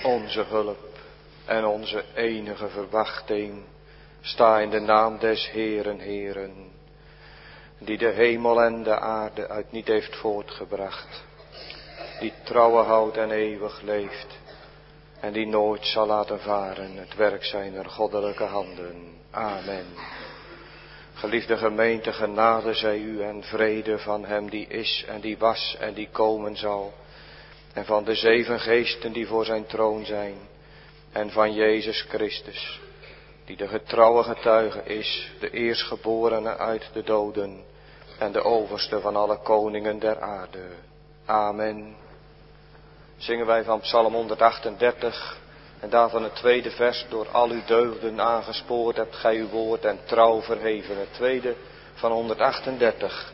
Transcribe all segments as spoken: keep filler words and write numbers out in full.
onze hulp en onze enige verwachting. Sta in de naam des Heeren, Heeren, die de hemel en de aarde uit niet heeft voortgebracht, die trouwe houdt en eeuwig leeft en die nooit zal laten varen het werk zijner goddelijke handen. Amen. Geliefde gemeente, genade zij u en vrede van hem die is en die was en die komen zal, en van de zeven geesten die voor zijn troon zijn, en van Jezus Christus, die de getrouwe getuige is, de eerstgeborene uit de doden en de overste van alle koningen der aarde. Amen. Zingen wij van Psalm honderdachtendertig en daarvan het tweede vers: door al uw deugden aangespoord hebt gij uw woord en trouw verheven. Het tweede van honderdachtendertig.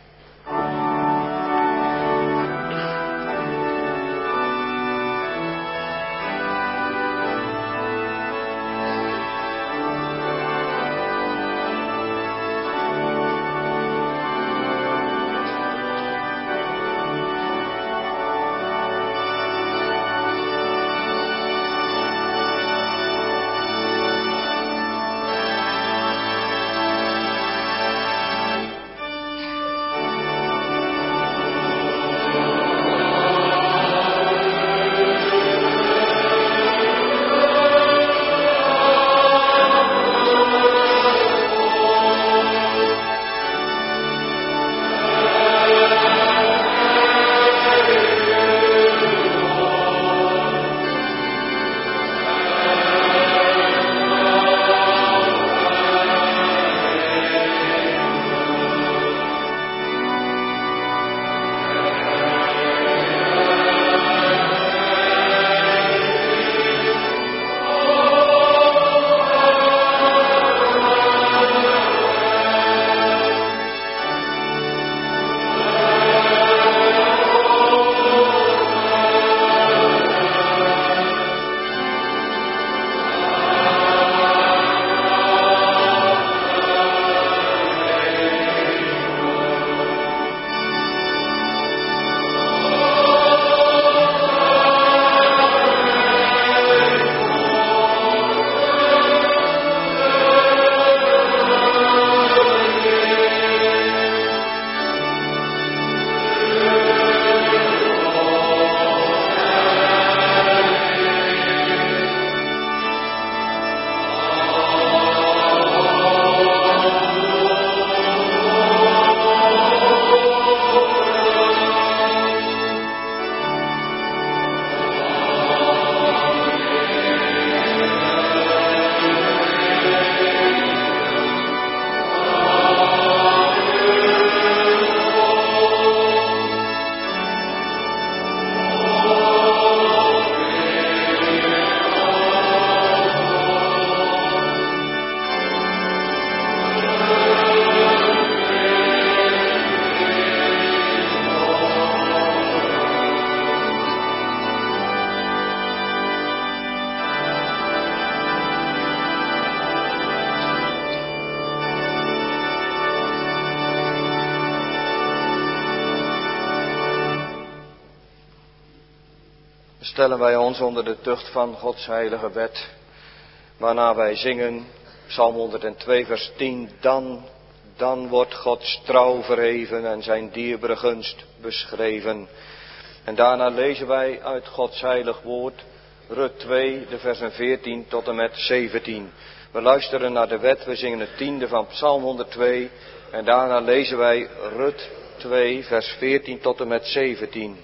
Stellen wij ons onder de tucht van Gods heilige wet, waarna wij zingen Psalm honderdtwee vers tien. Dan, dan wordt Gods trouw verheven en zijn dierbare gunst beschreven. En daarna lezen wij uit Gods heilig woord Rut twee, de versen veertien tot en met zeventien. We luisteren naar de wet, we zingen het tiende van Psalm honderdtwee en daarna lezen wij Rut twee vers veertien tot en met zeventien.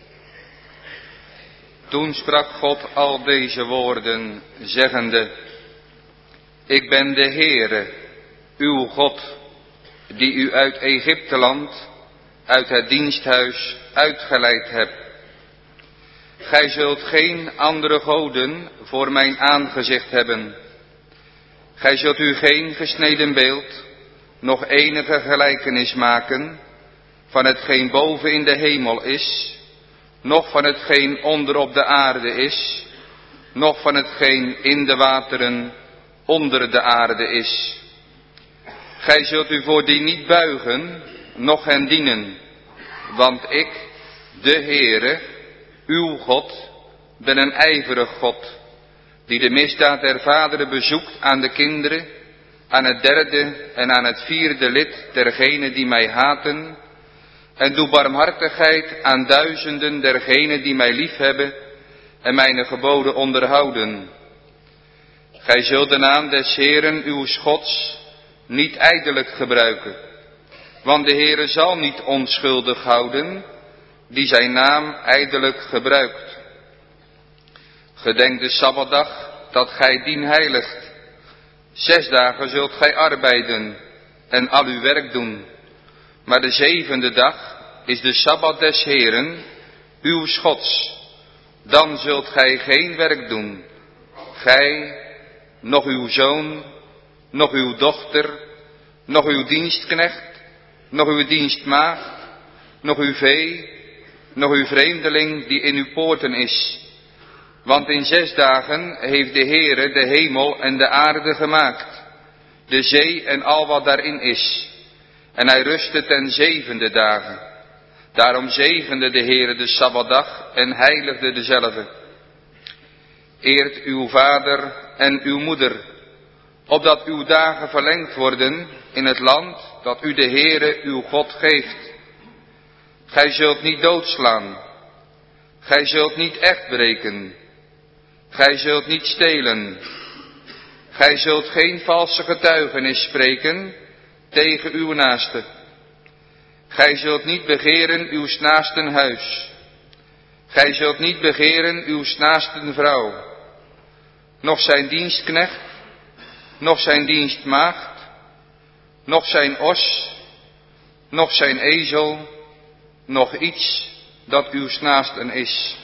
Toen sprak God al deze woorden, zeggende: Ik ben de Heere, uw God, die u uit Egypteland, uit het diensthuis uitgeleid heb. Gij zult geen andere goden voor mijn aangezicht hebben. Gij zult u geen gesneden beeld, nog enige gelijkenis maken van hetgeen boven in de hemel is, noch van hetgeen onder op de aarde is, noch van hetgeen in de wateren onder de aarde is. Gij zult u voor die niet buigen, noch hen dienen, want ik, de Heere, uw God, ben een ijverig God, die de misdaad der vaderen bezoekt aan de kinderen, aan het derde en aan het vierde lid dergenen die mij haten, en doe barmhartigheid aan duizenden dergenen die mij liefhebben en mijn geboden onderhouden. Gij zult de naam des Heeren uw Gods niet ijdelijk gebruiken, want de Heere zal niet onschuldig houden die zijn naam ijdelijk gebruikt. Gedenk de Sabbatdag dat gij dien heiligt. Zes dagen zult gij arbeiden en al uw werk doen, maar de zevende dag is de Sabbat des Heeren, uw Gods. Dan zult gij geen werk doen, gij, nog uw zoon, nog uw dochter, nog uw dienstknecht, nog uw dienstmaagd, nog uw vee, nog uw vreemdeling die in uw poorten is. Want in zes dagen heeft de Heere de hemel en de aarde gemaakt, de zee en al wat daarin is. En hij rustte ten zevende dagen. Daarom zegende de Heere de Sabbatdag en heiligde dezelve. Eert uw vader en uw moeder, opdat uw dagen verlengd worden in het land dat u de Heere uw God geeft. Gij zult niet doodslaan. Gij zult niet echt breken. Gij zult niet stelen. Gij zult geen valse getuigenis spreken tegen uw naaste. Gij zult niet begeren uw naasten huis. Gij zult niet begeren uw naasten vrouw, noch zijn dienstknecht, noch zijn dienstmaagd, noch zijn os, noch zijn ezel, noch iets dat uw naasten is.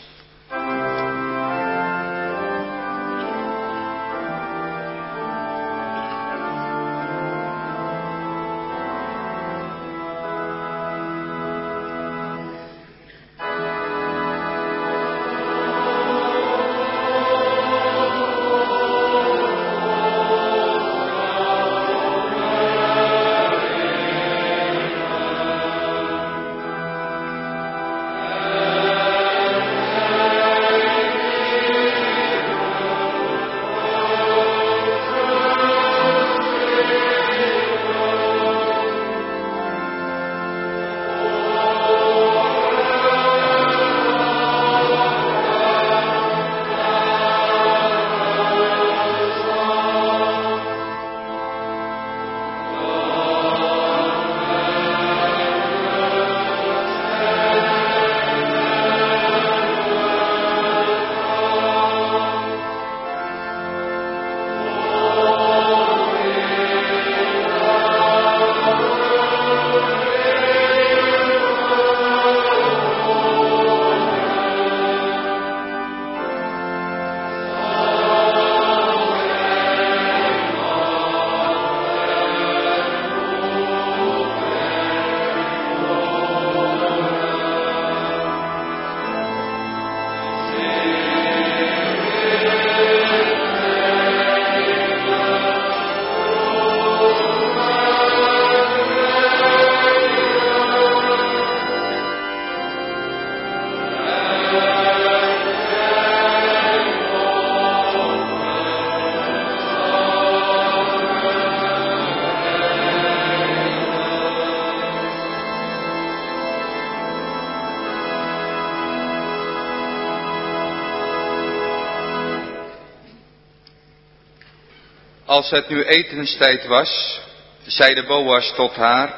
Als het nu etenstijd was, zeide Boas tot haar,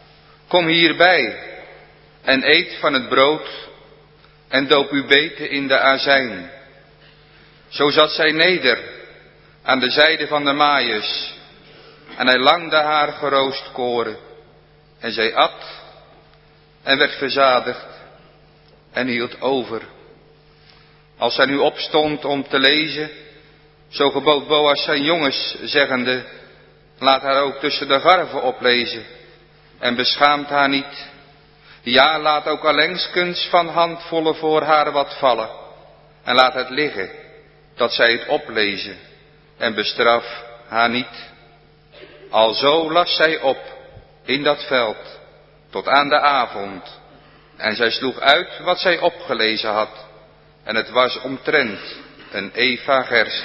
kom hierbij en eet van het brood en doop uw beten in de azijn. Zo zat zij neder aan de zijde van de maaiers en hij langde haar geroost koren en zij at en werd verzadigd en hield over. Als zij nu opstond om te lezen, zo gebood Boas zijn jongens, zeggende, laat haar ook tussen de garven oplezen en beschaamt haar niet. Ja, laat ook allengskens van handvollen voor haar wat vallen en laat het liggen, dat zij het oplezen en bestraf haar niet. Alzo las zij op in dat veld tot aan de avond en zij sloeg uit wat zij opgelezen had en het was omtrent een eva gerst.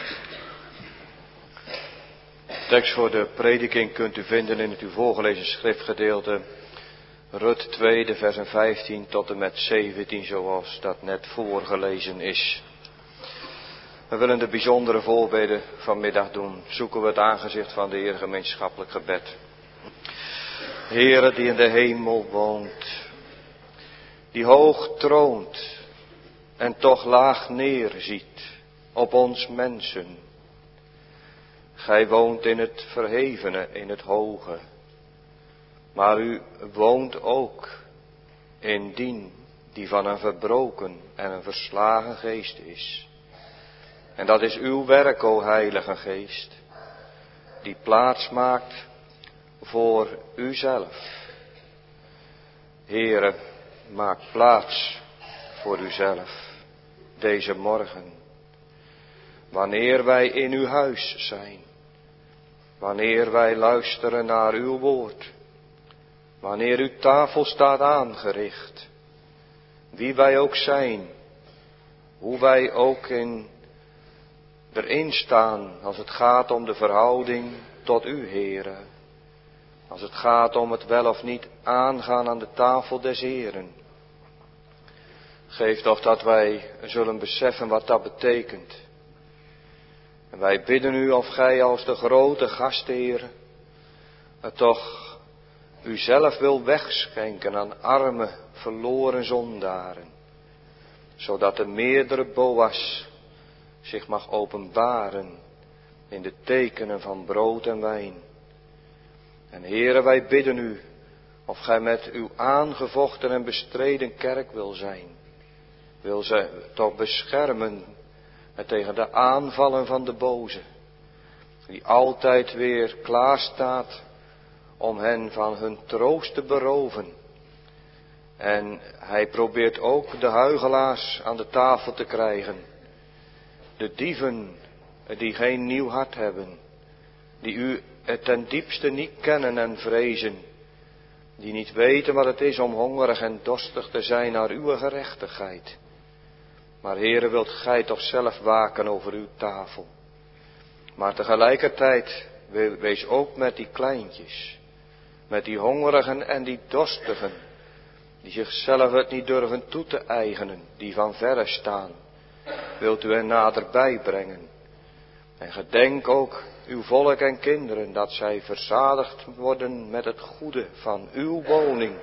Tekst voor de prediking kunt u vinden in het u voorgelezen schriftgedeelte Rut twee, de versen vijftien tot en met zeventien, zoals dat net voorgelezen is. We willen de bijzondere voorbeden vanmiddag doen. Zoeken we het aangezicht van de Heer gemeenschappelijk gebed. Heere die in de hemel woont, die hoog troont en toch laag neerziet op ons mensen. Gij woont in het verhevene, in het hoge. Maar u woont ook in dien die van een verbroken en een verslagen geest is. En dat is uw werk, o Heilige Geest, die plaats maakt voor uzelf. Heere, maak plaats voor uzelf deze morgen. Wanneer wij in uw huis zijn, wanneer wij luisteren naar uw woord, wanneer uw tafel staat aangericht, wie wij ook zijn, hoe wij ook in, erin staan als het gaat om de verhouding tot u, Heere. Als het gaat om het wel of niet aangaan aan de tafel des Heeren. Geef toch dat wij zullen beseffen wat dat betekent. En wij bidden u of gij als de grote gastheer het toch uzelf wil wegschenken aan arme, verloren zondaren. Zodat de meerdere Boas zich mag openbaren in de tekenen van brood en wijn. En Heere, wij bidden u of gij met uw aangevochten en bestreden kerk wil zijn. Wil ze toch beschermen tegen de aanvallen van de boze. Die altijd weer klaarstaat om hen van hun troost te beroven. En hij probeert ook de huichelaars aan de tafel te krijgen. De dieven die geen nieuw hart hebben. Die u ten diepste niet kennen en vrezen. Die niet weten wat het is om hongerig en dorstig te zijn naar uw gerechtigheid. Maar Heere, wilt gij toch zelf waken over uw tafel. Maar tegelijkertijd wees ook met die kleintjes. Met die hongerigen en die dorstigen. Die zichzelf het niet durven toe te eigenen. Die van verre staan. Wilt u hen naderbij brengen. En gedenk ook uw volk en kinderen. Dat zij verzadigd worden met het goede van uw woning.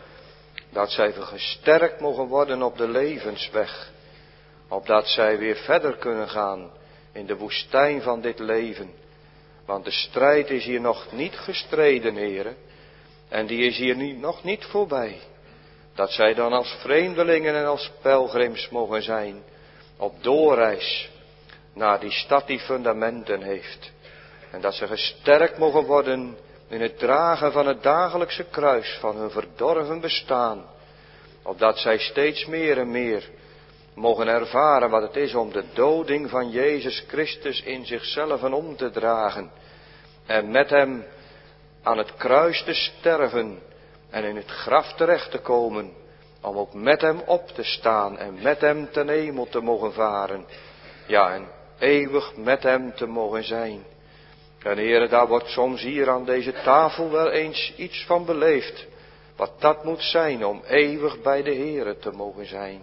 Dat zij gesterkt mogen worden op de levensweg. Opdat zij weer verder kunnen gaan in de woestijn van dit leven. Want de strijd is hier nog niet gestreden, heren. En die is hier niet, nog niet voorbij. Dat zij dan als vreemdelingen en als pelgrims mogen zijn. Op doorreis naar die stad die fundamenten heeft. En dat ze gesterkt mogen worden in het dragen van het dagelijkse kruis van hun verdorven bestaan. Opdat zij steeds meer en meer mogen ervaren wat het is om de doding van Jezus Christus in zichzelf om te dragen. En met hem aan het kruis te sterven en in het graf terecht te komen. Om ook met hem op te staan en met hem ten hemel te mogen varen. Ja, en eeuwig met hem te mogen zijn. En Heere, daar wordt soms hier aan deze tafel wel eens iets van beleefd. Wat dat moet zijn om eeuwig bij de Heere te mogen zijn.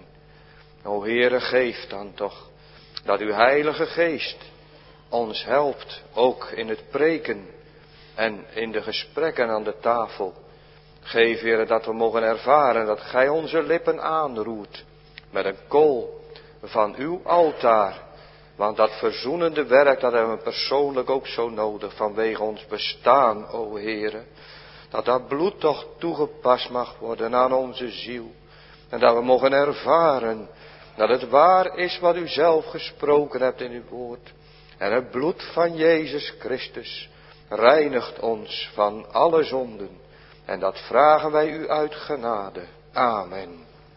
O Heere, geef dan toch dat uw Heilige Geest ons helpt, ook in het preken en in de gesprekken aan de tafel. Geef, Heere, dat we mogen ervaren dat gij onze lippen aanroert met een kool van uw altaar. Want dat verzoenende werk, dat hebben we persoonlijk ook zo nodig vanwege ons bestaan, o Heere. Dat dat bloed toch toegepast mag worden aan onze ziel. En dat we mogen ervaren dat het waar is wat u zelf gesproken hebt in uw woord. En het bloed van Jezus Christus reinigt ons van alle zonden. En dat vragen wij u uit genade. Amen.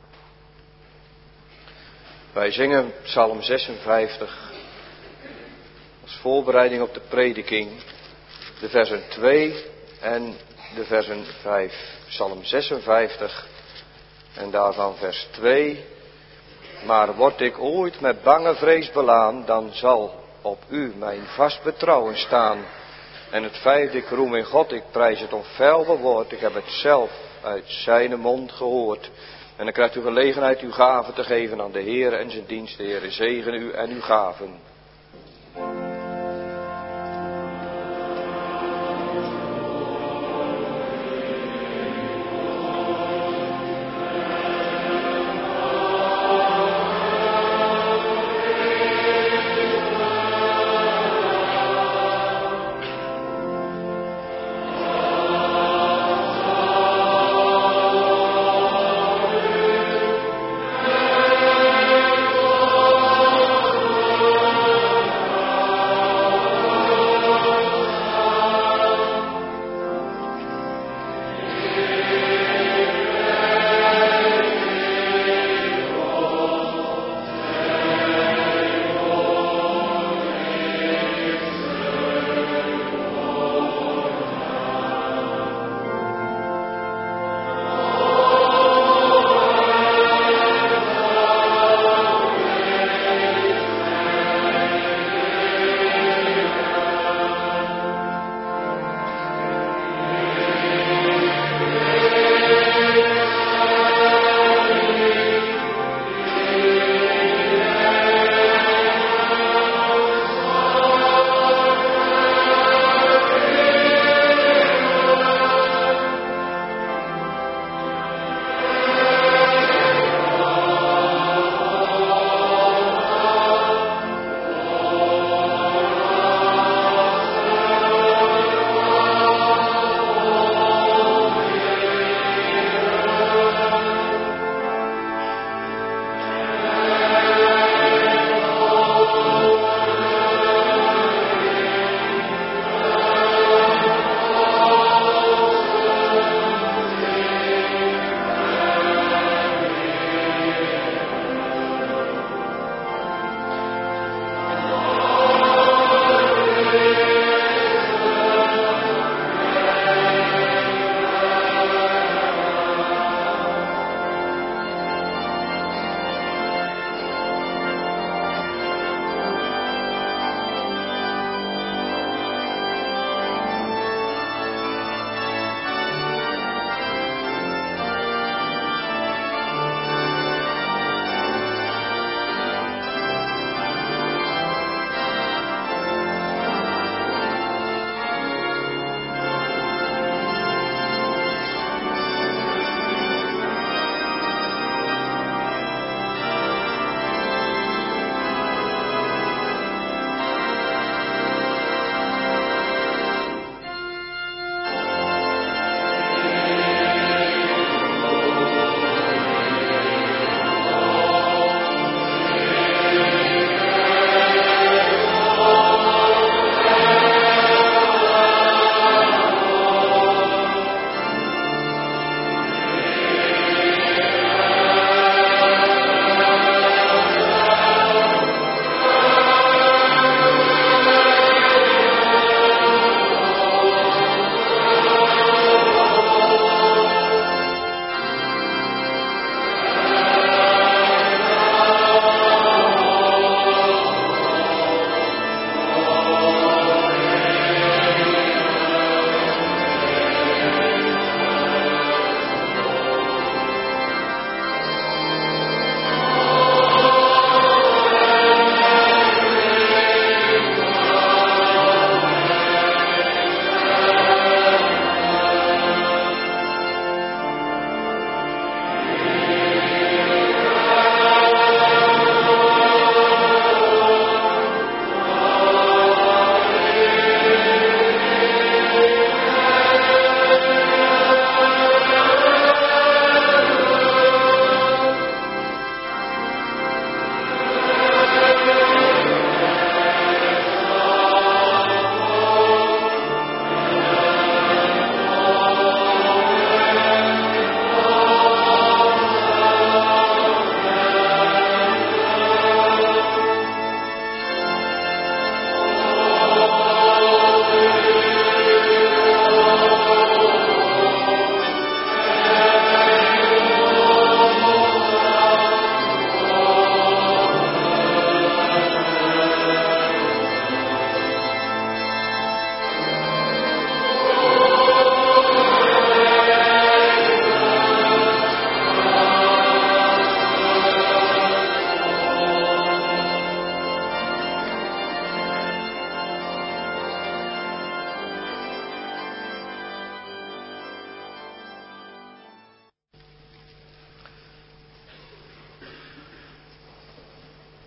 Wij zingen Psalm zesenvijftig. Als voorbereiding op de prediking. De versen twee en de versen vijf. Psalm zesenvijftig. En daarvan vers twee. Maar word ik ooit met bange vrees belaan, dan zal op u mijn vast betrouwen staan. En het vijfde, ik roem in God, ik prijs het onfeilbaar woord. Ik heb het zelf uit zijn mond gehoord. En dan krijgt u gelegenheid uw gaven te geven aan de Heer en zijn dienst. De Heer zegen u en uw gaven.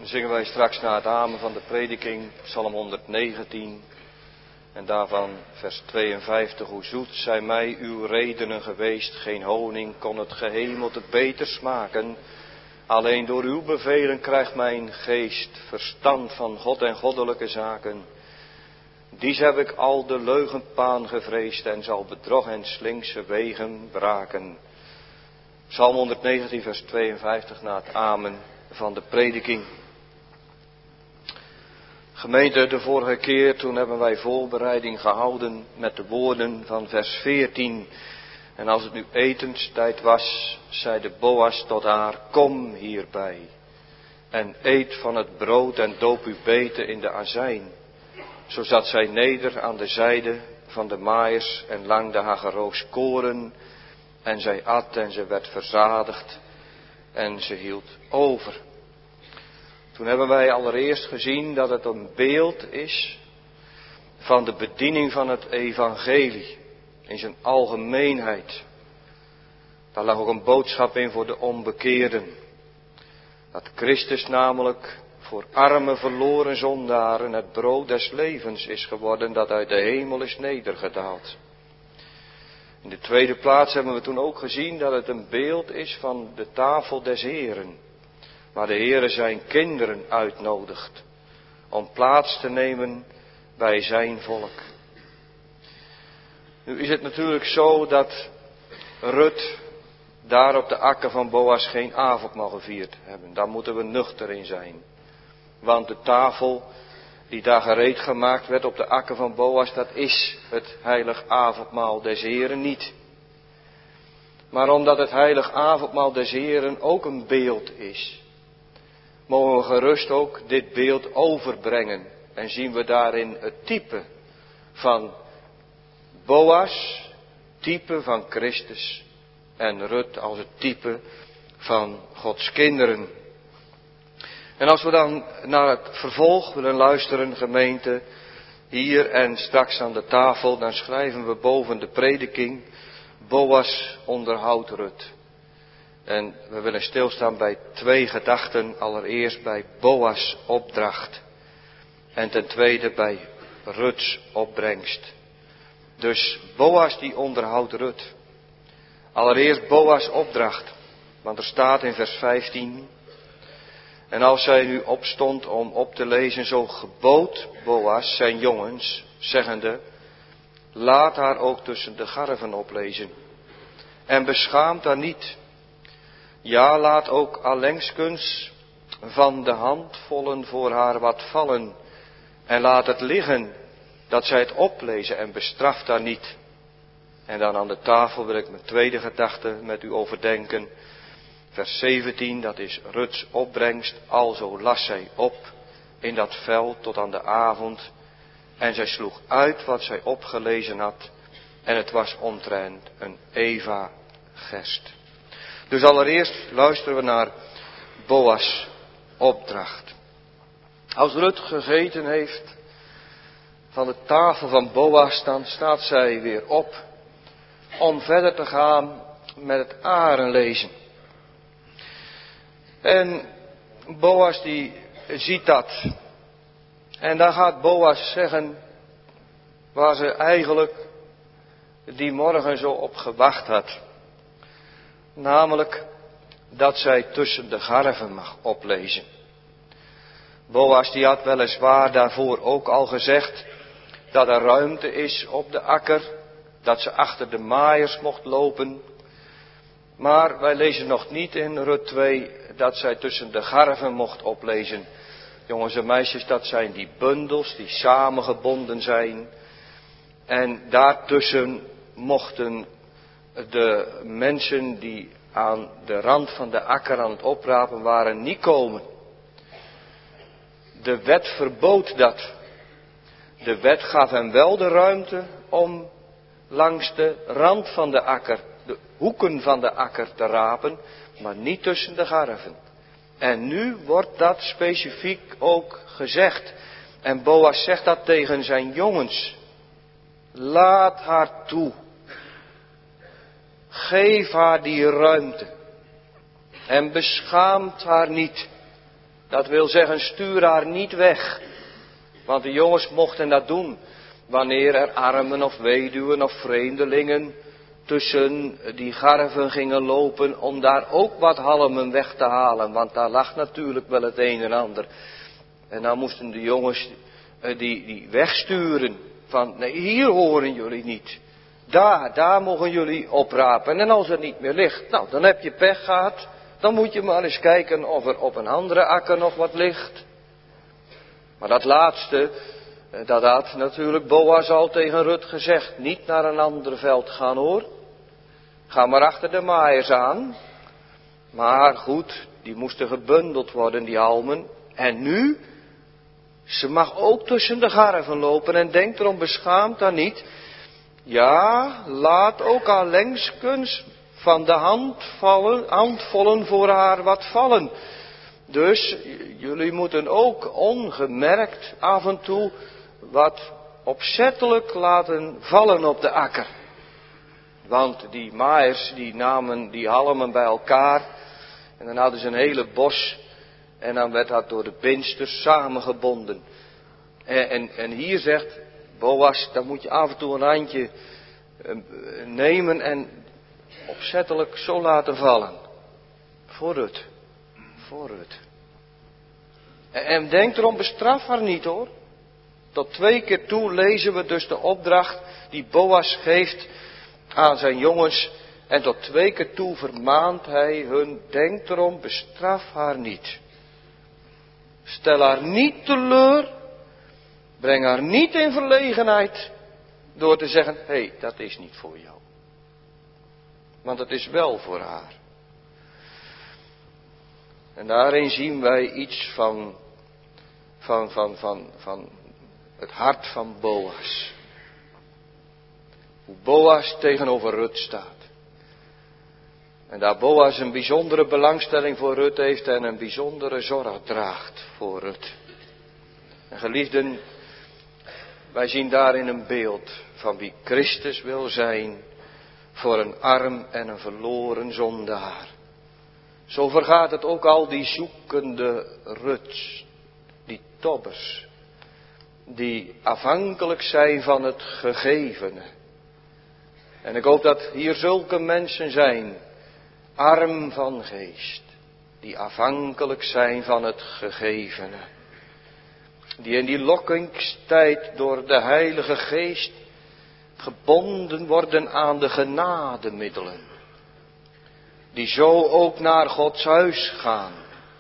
zingen wij straks na het amen van de prediking Psalm honderdnegentien en daarvan vers tweeënvijftig. Hoe zoet zijn mij uw redenen geweest, geen honing kon het gehemelte beter smaken. Alleen door uw bevelen krijgt mijn geest verstand van God en goddelijke zaken. Dies heb ik al de leugenpaan gevreesd en zal bedrog en slinkse wegen braken. Psalm honderdnegentien vers tweeënvijftig na het amen van de prediking. Gemeente, de vorige keer toen hebben wij voorbereiding gehouden met de woorden van vers veertien. En als het nu etenstijd was, zeide Boas tot haar, kom hierbij. En eet van het brood en doop u beter in de azijn. Zo zat zij neder aan de zijde van de maaiers en lang de hageroos koren. En zij at en ze werd verzadigd en ze hield over. Toen hebben wij allereerst gezien dat het een beeld is van de bediening van het evangelie in zijn algemeenheid. Daar lag ook een boodschap in voor de onbekeerden. Dat Christus namelijk voor arme verloren zondaren het brood des levens is geworden dat uit de hemel is nedergedaald. In de tweede plaats hebben we toen ook gezien dat het een beeld is van de tafel des Heren. Waar de Heere zijn kinderen uitnodigt om plaats te nemen bij zijn volk. Nu is het natuurlijk zo dat Rut daar op de akker van Boas geen avondmaal gevierd hebben. Daar moeten we nuchter in zijn. Want de tafel die daar gereed gemaakt werd op de akker van Boas, dat is het heilig avondmaal des Heren niet. Maar omdat het heilig avondmaal des Heren ook een beeld is, mogen we gerust ook dit beeld overbrengen. En zien we daarin het type van Boas, type van Christus en Rut als het type van Gods kinderen. En als we dan naar het vervolg willen luisteren, gemeente, hier en straks aan de tafel, dan schrijven we boven de prediking, Boas onderhoudt Rut. En we willen stilstaan bij twee gedachten, allereerst bij Boas' opdracht en ten tweede bij Ruts opbrengst. Dus Boas die onderhoudt Rut. Allereerst Boas' opdracht, want er staat in vers vijftien... En als zij nu opstond om op te lezen, zo gebood Boas zijn jongens, zeggende, laat haar ook tussen de garven oplezen. En beschaamt haar niet. Ja, laat ook allengskens van de handvollen voor haar wat vallen. En laat het liggen, dat zij het oplezen en bestraft haar niet. En dan aan de tafel wil ik mijn tweede gedachte met u overdenken. Vers zeventien, dat is Ruts opbrengst. Alzo las zij op in dat veld tot aan de avond. En zij sloeg uit wat zij opgelezen had. En het was omtrent een eva gerst. Dus allereerst luisteren we naar Boas' opdracht. Als Rut gegeten heeft van de tafel van Boas, dan staat zij weer op om verder te gaan met het arenlezen. En Boas die ziet dat. En dan gaat Boas zeggen waar ze eigenlijk die morgen zo op gewacht had. Namelijk dat zij tussen de garven mag oplezen. Boas die had weliswaar daarvoor ook al gezegd dat er ruimte is op de akker. Dat ze achter de maaiers mocht lopen. Maar wij lezen nog niet in Rut twee dat zij tussen de garven mocht oplezen. Jongens en meisjes, dat zijn die bundels die samengebonden zijn. En daartussen mochten de mensen die aan de rand van de akker aan het oprapen waren niet komen. De wet verbood dat. De wet gaf hem wel de ruimte om langs de rand van de akker, de hoeken van de akker te rapen, maar niet tussen de garven. En nu wordt dat specifiek ook gezegd. En Boas zegt dat tegen zijn jongens. Laat haar toe. Geef haar die ruimte. En beschaamt haar niet. Dat wil zeggen, stuur haar niet weg. Want de jongens mochten dat doen wanneer er armen of weduwen of vreemdelingen tussen die garven gingen lopen om daar ook wat halmen weg te halen. Want daar lag natuurlijk wel het een en ander. En dan moesten de jongens die, die wegsturen van, nee, hier horen jullie niet. Daar, daar mogen jullie oprapen. En als het niet meer ligt, nou, dan heb je pech gehad. Dan moet je maar eens kijken of er op een andere akker nog wat ligt. Maar dat laatste, dat had natuurlijk Boas al tegen Rut gezegd. Niet naar een ander veld gaan hoor. Ga maar achter de maaiers aan. Maar goed, die moesten gebundeld worden, die halmen. En nu, ze mag ook tussen de garven lopen en denkt erom beschaamd dan niet. Ja, laat ook allengskens van de hand vallen, handvollen voor haar wat vallen. Dus jullie moeten ook ongemerkt af en toe wat opzettelijk laten vallen op de akker. Want die maaiers die namen die halmen bij elkaar en dan hadden ze een hele bos en dan werd dat door de binsters samengebonden. En, en, en hier zegt Boas, dan moet je af en toe een handje nemen en opzettelijk zo laten vallen. Voor Rut. Voor Rut. En, en denk erom, bestraf haar niet hoor. Tot twee keer toe lezen we dus de opdracht die Boas geeft aan zijn jongens. En tot twee keer toe vermaant hij hun, denk erom, bestraf haar niet. Stel haar niet teleur. Breng haar niet in verlegenheid door te zeggen, hé, hey, dat is niet voor jou. Want het is wel voor haar. En daarin zien wij iets van, van, van, van, van het hart van Boas. Hoe Boas tegenover Rut staat. En daar Boas een bijzondere belangstelling voor Rut heeft en een bijzondere zorg draagt voor Rut. En geliefden, wij zien daarin een beeld van wie Christus wil zijn voor een arm en een verloren zondaar. Zo vergaat het ook al die zoekende Ruts, die tobbers, die afhankelijk zijn van het gegevene. En ik hoop dat hier zulke mensen zijn, arm van geest, die afhankelijk zijn van het gegevene. Die in die lokkingstijd door de Heilige Geest gebonden worden aan de genademiddelen. Die zo ook naar Gods huis gaan.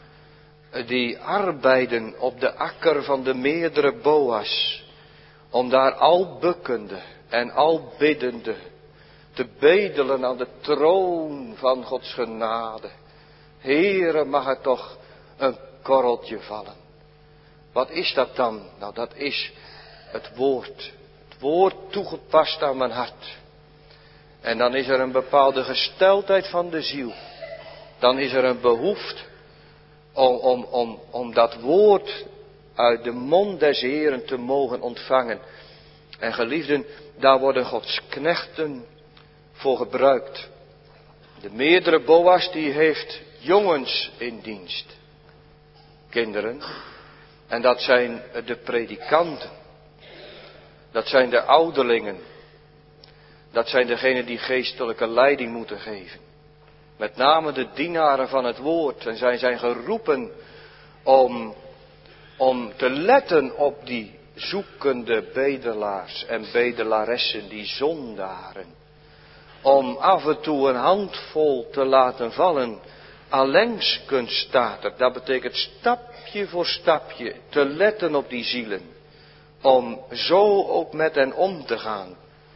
Die arbeiden op de akker van de meerdere Boas. Om daar al bukkende en al biddende te bedelen aan de troon van Gods genade. Heere, mag er toch een korreltje vallen. Wat is dat dan? Nou, dat is het woord. Het woord toegepast aan mijn hart. En dan is er een bepaalde gesteldheid van de ziel. Dan is er een behoefte om, om, om, om dat woord uit de mond des Heeren te mogen ontvangen. En geliefden, daar worden Gods knechten voor gebruikt. De meerdere Boas die heeft jongens in dienst. Kinderen. En dat zijn de predikanten. Dat zijn de ouderlingen. Dat zijn degenen die geestelijke leiding moeten geven. Met name de dienaren van het woord. En zij zijn geroepen om, om te letten op die zoekende bedelaars en bedelaressen, die zondaren. Om af en toe een handvol te laten vallen. Allengskens staat er. Dat betekent stapje voor stapje te letten op die zielen. Om zo ook met hen om te gaan.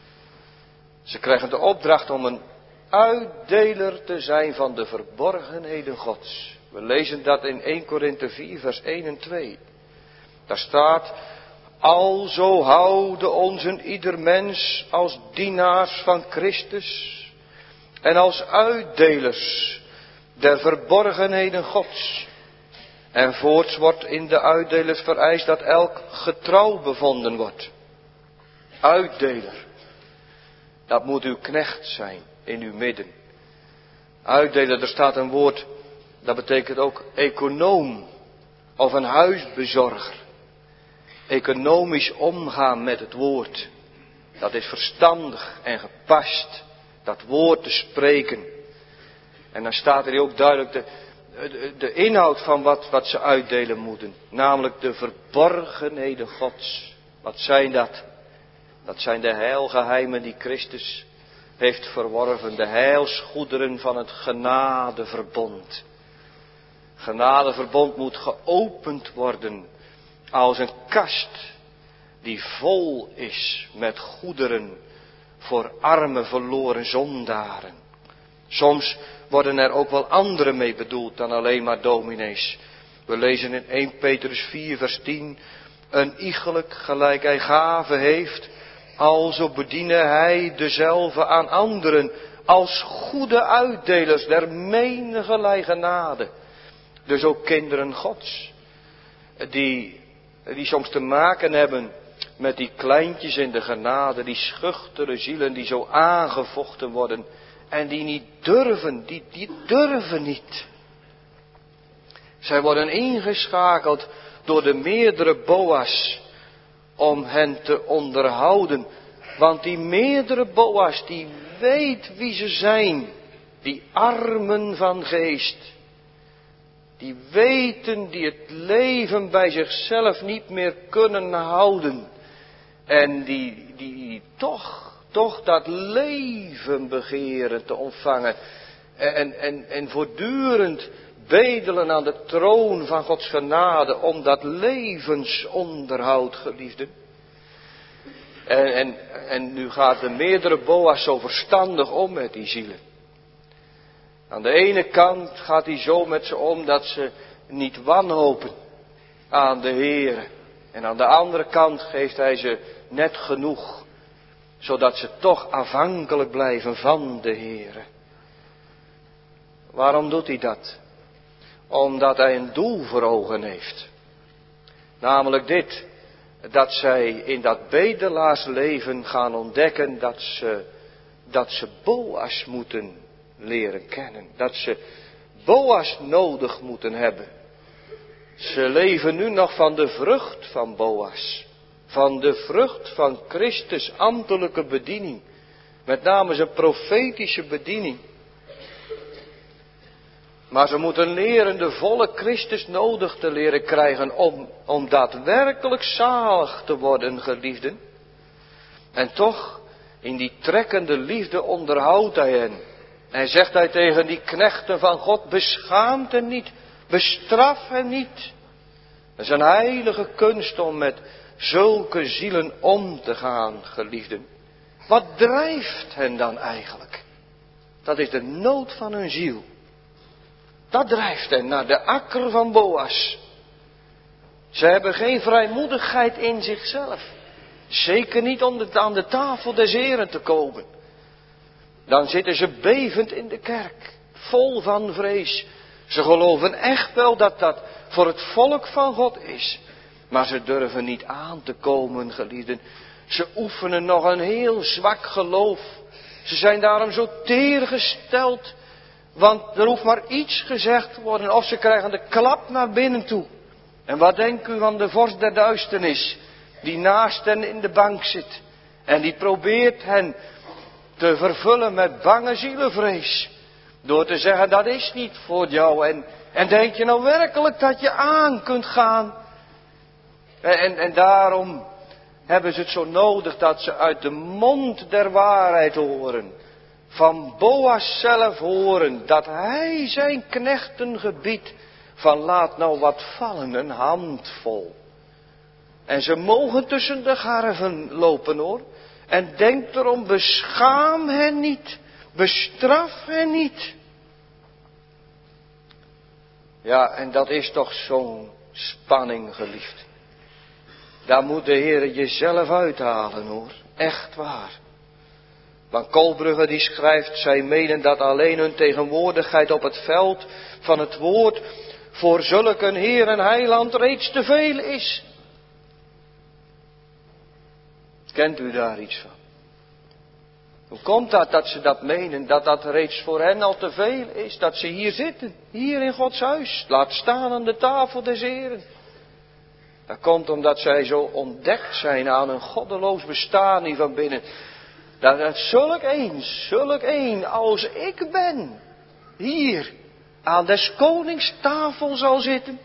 Ze krijgen de opdracht om een uitdeler te zijn van de verborgenheden Gods. We lezen dat in eerste Korinthe vier vers één en twee. Daar staat, alzo houden ons en ieder mens als dienaars van Christus en als uitdelers der verborgenheden Gods. En voorts wordt in de uitdelers vereist dat elk getrouw bevonden wordt. Uitdeler. Dat moet uw knecht zijn in uw midden. Uitdeler, er staat een woord, dat betekent ook econoom. of een huisbezorger economisch omgaan met het woord. Dat is verstandig en gepast, dat woord te spreken. En dan staat er ook duidelijk de, de, de inhoud van wat, wat ze uitdelen moeten. Namelijk de verborgenheden Gods. Wat zijn dat? Dat zijn de heilgeheimen die Christus heeft verworven. De heilsgoederen van het genadeverbond. Genadeverbond moet geopend worden als een kast die vol is met goederen voor arme verloren zondaren. Soms worden er ook wel anderen mee bedoeld dan alleen maar dominees. We lezen in Eerste Petrus vier vers tien. Een iegelijk gelijk hij gave heeft, alzo bediene hij dezelfde aan anderen als goede uitdelers der menigerlei genade. Dus ook kinderen Gods, die, die soms te maken hebben met die kleintjes in de genade, die schuchtere zielen die zo aangevochten worden en die niet durven, die, die durven niet. Zij worden ingeschakeld door de meerdere Boas om hen te onderhouden. Want die meerdere Boas, die weet wie ze zijn, die armen van geest. Die weten, die het leven bij zichzelf niet meer kunnen houden. En die, die toch, toch dat leven begeren te ontvangen. En, en, en voortdurend bedelen aan de troon van Gods genade om dat levensonderhoud, geliefden. En, en, en nu gaat de meerdere Boas zo verstandig om met die zielen. Aan de ene kant gaat hij zo met ze om dat ze niet wanhopen aan de Heere. En aan de andere kant geeft hij ze net genoeg, zodat ze toch afhankelijk blijven van de Heere. Waarom doet hij dat? Omdat hij een doel voor ogen heeft. Namelijk dit, dat zij in dat bedelaarsleven gaan ontdekken dat ze, dat ze Boas moeten leren kennen. Dat ze Boas nodig moeten hebben. Ze leven nu nog van de vrucht van Boas. Van de vrucht van Christus ambtelijke bediening. Met name zijn profetische bediening. Maar ze moeten leren de volle Christus nodig te leren krijgen om, om daadwerkelijk zalig te worden, geliefden. En toch, in die trekkende liefde onderhoudt hij hen. En zegt hij tegen die knechten van God, beschaam hen niet, bestraf hen niet. Dat is een heilige kunst om met zulke zielen om te gaan, geliefden. Wat drijft hen dan eigenlijk? Dat is de nood van hun ziel. Dat drijft hen naar de akker van Boas. Ze hebben geen vrijmoedigheid in zichzelf. Zeker niet om de, aan de tafel des Heren te komen. Dan zitten ze bevend in de kerk. Vol van vrees. Ze geloven echt wel dat dat voor het volk van God is. Maar ze durven niet aan te komen, geliefden. Ze oefenen nog een heel zwak geloof. Ze zijn daarom zo teer gesteld. Want er hoeft maar iets gezegd te worden of ze krijgen de klap naar binnen toe. En wat denkt u van de vorst der duisternis, die naast hen in de bank zit. En die probeert hen te vervullen met bange zielenvrees. Door te zeggen, dat is niet voor jou. En, en denk je nou werkelijk dat je aan kunt gaan? En, en, en daarom hebben ze het zo nodig dat ze uit de mond der waarheid horen. Van Boas zelf horen dat hij zijn knechten gebiedt. Van laat nou wat vallen, een handvol. En ze mogen tussen de garven lopen hoor. En denk erom, beschaam hen niet. Bestraf hen niet. Ja, en dat is toch zo'n spanning, geliefd. Daar moet de Heer jezelf uithalen hoor. Echt waar. Want Kolbrugge die schrijft, zij menen dat alleen hun tegenwoordigheid op het veld van het woord voor zulk een Heer en Heiland reeds te veel is. Kent u daar iets van? Hoe komt dat dat ze dat menen? Dat dat reeds voor hen al te veel is. Dat ze hier zitten. Hier in Gods huis. Laat staan aan de tafel des Heren. Dat komt omdat zij zo ontdekt zijn aan een goddeloos bestaan hier van binnen. Dat het zulk een, zulk een als ik ben. Hier aan des konings tafel zal zitten.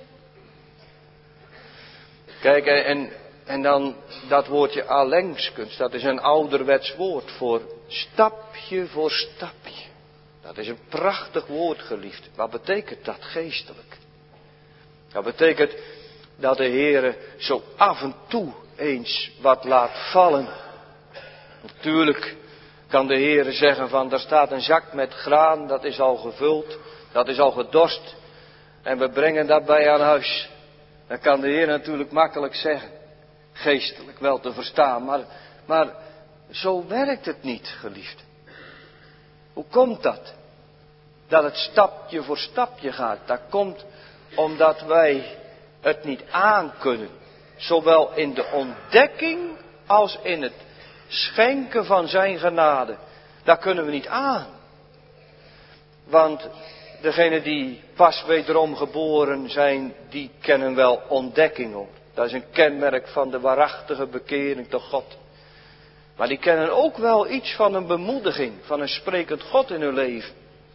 Kijk, en, en dan dat woordje alengskens, dat is een ouderwets woord voor stapje voor stapje. Dat is een prachtig woord, geliefd. Wat betekent dat geestelijk? Dat betekent dat de Heere zo af en toe eens wat laat vallen. Natuurlijk kan de Heere zeggen van, daar staat een zak met graan, dat is al gevuld, dat is al gedorst. En we brengen dat bij aan huis. Dan kan de Heer natuurlijk makkelijk zeggen. Geestelijk wel te verstaan. Maar, maar zo werkt het niet, geliefd. Hoe komt dat? Dat het stapje voor stapje gaat. Dat komt omdat wij het niet aankunnen. Zowel in de ontdekking als in het schenken van zijn genade. Dat kunnen we niet aan. Want degenen die pas wederom geboren zijn, die kennen wel ontdekking hoor. Dat is een kenmerk van de waarachtige bekering tot God. Maar die kennen ook wel iets van een bemoediging, van een sprekend God in hun leven.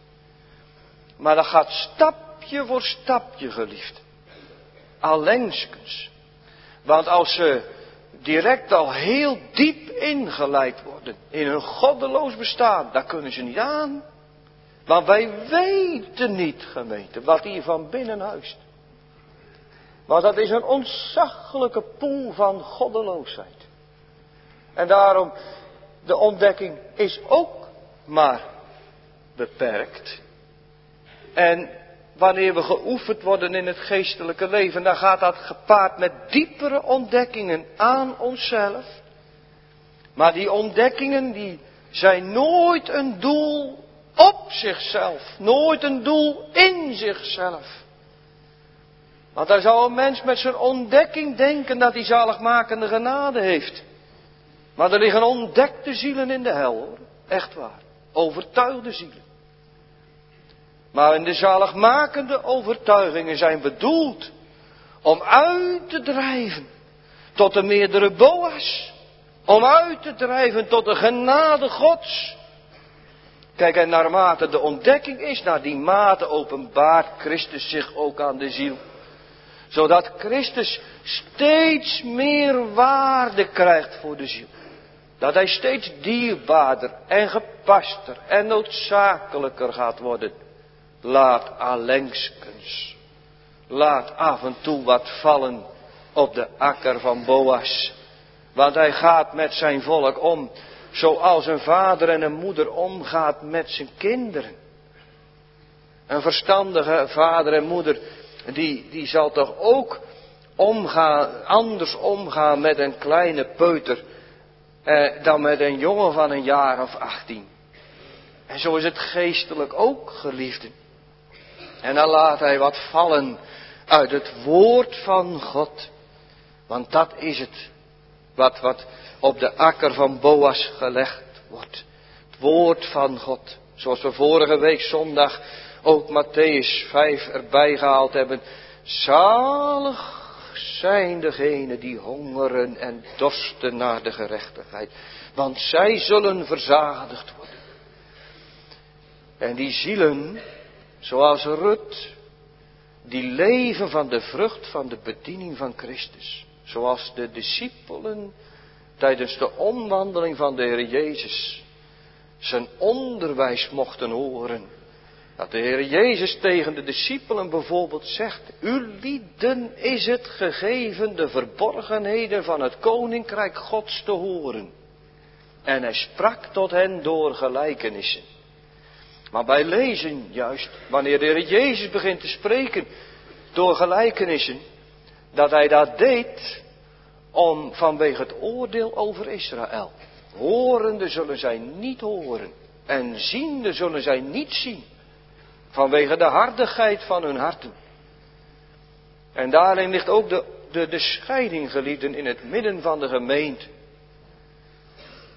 Maar dat gaat stapje voor stapje, geliefd. Allengskens. Want als ze direct al heel diep ingeleid worden in hun goddeloos bestaan, daar kunnen ze niet aan. Maar wij weten niet, gemeente, wat hier van binnen huist. Want dat is een ontzaglijke poel van goddeloosheid. En daarom, de ontdekking is ook maar beperkt. En wanneer we geoefend worden in het geestelijke leven, dan gaat dat gepaard met diepere ontdekkingen aan onszelf. Maar die ontdekkingen, die zijn nooit een doel op zichzelf. Nooit een doel in zichzelf. Want dan zou een mens met zijn ontdekking denken dat hij zaligmakende genade heeft. Maar er liggen ontdekte zielen in de hel hoor. Echt waar. Overtuigde zielen. Maar in de zaligmakende overtuigingen zijn bedoeld om uit te drijven tot de meerdere Boas. Om uit te drijven tot de genade Gods. Kijk, en naarmate de ontdekking is, naar die mate openbaart Christus zich ook aan de ziel. Zodat Christus steeds meer waarde krijgt voor de ziel. Dat hij steeds dierbaarder en gepaster en noodzakelijker gaat worden. Laat allengskens. Laat af en toe wat vallen op de akker van Boas. Want hij gaat met zijn volk om. Zoals een vader en een moeder omgaat met zijn kinderen. Een verstandige vader en moeder, die, die zal toch ook omgaan, anders omgaan met een kleine peuter eh, dan met een jongen van een jaar of achttien. En zo is het geestelijk ook, geliefden. En dan laat hij wat vallen uit het woord van God. Want dat is het wat, wat op de akker van Boas gelegd wordt. Het woord van God. Zoals we vorige week zondag ook Mattheüs vijf erbij gehaald hebben. Zalig zijn degenen die hongeren en dorsten naar de gerechtigheid. Want zij zullen verzadigd worden. En die zielen, zoals Rut, die leven van de vrucht van de bediening van Christus. Zoals de discipelen tijdens de omwandeling van de Heer Jezus zijn onderwijs mochten horen. Dat de Heer Jezus tegen de discipelen bijvoorbeeld zegt: U lieden is het gegeven de verborgenheden van het koninkrijk Gods te horen. En hij sprak tot hen door gelijkenissen. Maar wij lezen juist, wanneer de Heer Jezus begint te spreken door gelijkenissen, dat hij dat deed om vanwege het oordeel over Israël. Horende zullen zij niet horen en ziende zullen zij niet zien. Vanwege de hardigheid van hun harten. En daarin ligt ook de, de, de scheiding, geliefden, in het midden van de gemeente.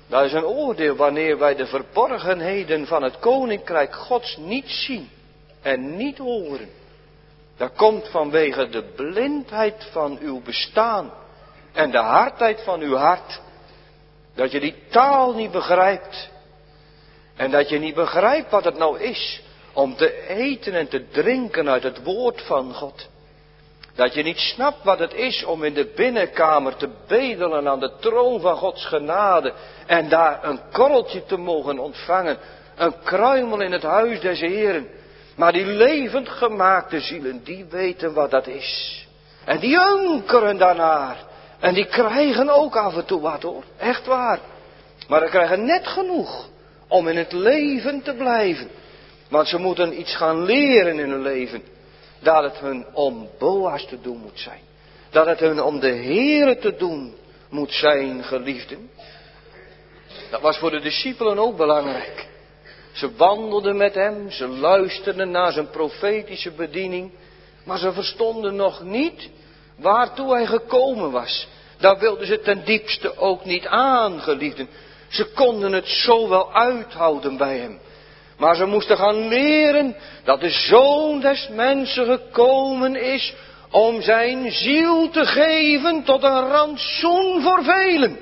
Dat is een oordeel wanneer wij de verborgenheden van het koninkrijk Gods niet zien en niet horen. Dat komt vanwege de blindheid van uw bestaan en de hardheid van uw hart. Dat je die taal niet begrijpt. En dat je niet begrijpt wat het nou is om te eten en te drinken uit het woord van God. Dat je niet snapt wat het is om in de binnenkamer te bedelen aan de troon van Gods genade. En daar een korreltje te mogen ontvangen. Een kruimel in het huis des Heeren. Maar die levend gemaakte zielen, die weten wat dat is. En die hunkeren daarnaar. En die krijgen ook af en toe wat hoor. Echt waar. Maar ze krijgen net genoeg om in het leven te blijven. Want ze moeten iets gaan leren in hun leven. Dat het hun om Boas te doen moet zijn. Dat het hun om de Heere te doen moet zijn, geliefden. Dat was voor de discipelen ook belangrijk. Ze wandelden met hem, ze luisterden naar zijn profetische bediening. Maar ze verstonden nog niet waartoe hij gekomen was. Daar wilden ze ten diepste ook niet aan, geliefden. Ze konden het zo wel uithouden bij hem. Maar ze moesten gaan leren dat de Zoon des Mensen gekomen is om zijn ziel te geven tot een rantsoen voor velen.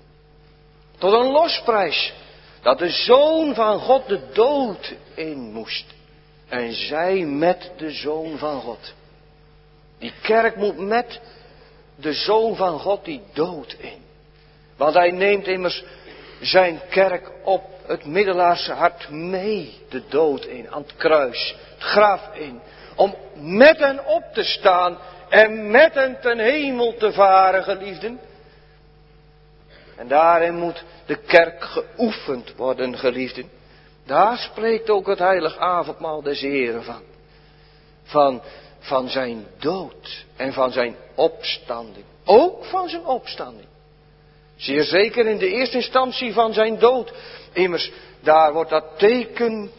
Tot een losprijs. Dat de Zoon van God de dood in moest. En zij met de Zoon van God. Die kerk moet met de Zoon van God die dood in. Want hij neemt immers zijn kerk op het middelaarse hart mee de dood in, aan het kruis, het graf in. Om met hen op te staan en met hen ten hemel te varen, geliefden. En daarin moet de kerk geoefend worden, geliefden. Daar spreekt ook het heilig avondmaal des Heren van. Van, van zijn dood en van zijn opstanding. Ook van zijn opstanding. Zeer zeker in de eerste instantie van zijn dood. Immers, daar wordt dat teken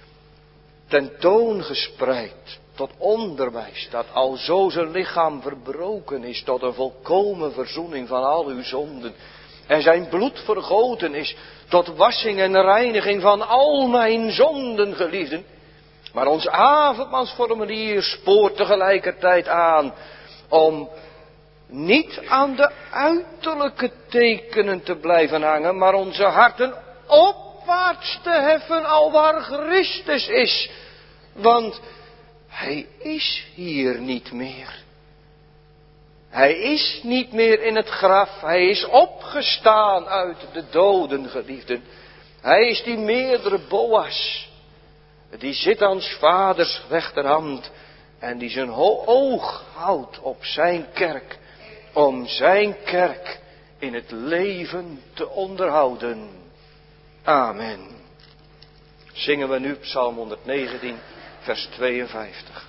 tentoongespreid. Tot onderwijs. Dat alzo zijn lichaam verbroken is. Tot een volkomen verzoening van al uw zonden. En zijn bloed vergoten is. Tot wassing en reiniging van al mijn zonden, geliefden. Maar ons avondmaalsformulier spoort tegelijkertijd aan. Om niet aan de uiterlijke tekenen te blijven hangen, maar onze harten opwaarts te heffen alwaar Christus is. Want hij is hier niet meer. Hij is niet meer in het graf. Hij is opgestaan uit de doden, geliefden. Hij is die meerdere Boas. Die zit aan 's vaders rechterhand. En die zijn oog houdt op zijn kerk. Om zijn kerk in het leven te onderhouden. Amen. Zingen we nu Psalm honderdnegentien, vers tweeënvijftig.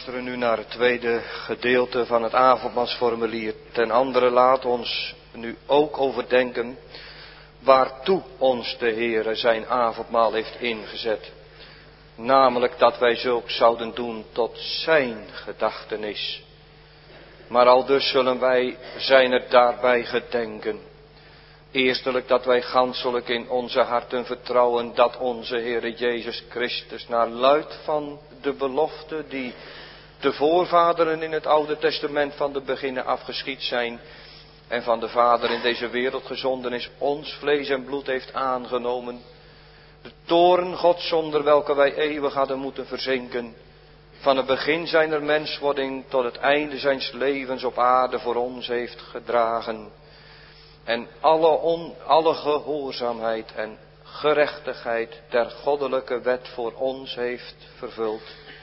luisteren nu naar het tweede gedeelte van het avondmaalsformulier. Ten andere laat ons nu ook overdenken waartoe ons de Heere zijn avondmaal heeft ingezet. Namelijk dat wij zulks zouden doen tot zijn gedachtenis. Maar aldus zullen wij zijn er daarbij gedenken. Eerstelijk dat wij ganselijk in onze harten vertrouwen dat onze Heere Jezus Christus naar luid van de belofte die de voorvaderen in het Oude Testament van de beginnen afgeschied zijn en van de Vader in deze wereld gezonden is, ons vlees en bloed heeft aangenomen. De toorn Gods zonder welke wij eeuwig hadden moeten verzinken. Van het begin zijner menswording tot het einde zijns levens op aarde voor ons heeft gedragen. En alle, on, alle gehoorzaamheid en gerechtigheid der goddelijke wet voor ons heeft vervuld.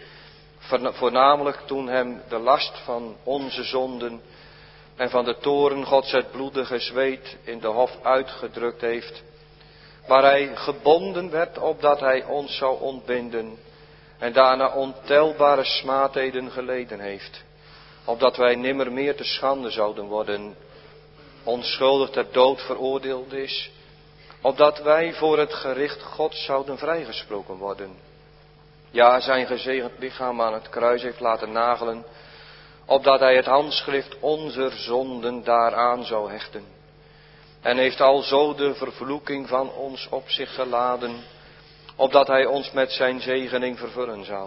Voornamelijk toen hem de last van onze zonden en van de toorn Gods het bloedige zweet in de hof uitgedrukt heeft. Waar hij gebonden werd opdat hij ons zou ontbinden. En daarna ontelbare smaadheden geleden heeft. Opdat wij nimmer meer te schande zouden worden. Onschuldig ter dood veroordeeld is. Opdat wij voor het gericht Gods zouden vrijgesproken worden. Ja, zijn gezegend lichaam aan het kruis heeft laten nagelen. Opdat hij het handschrift onze zonden daaraan zou hechten. En heeft alzo de vervloeking van ons op zich geladen. Opdat hij ons met zijn zegening vervullen zou.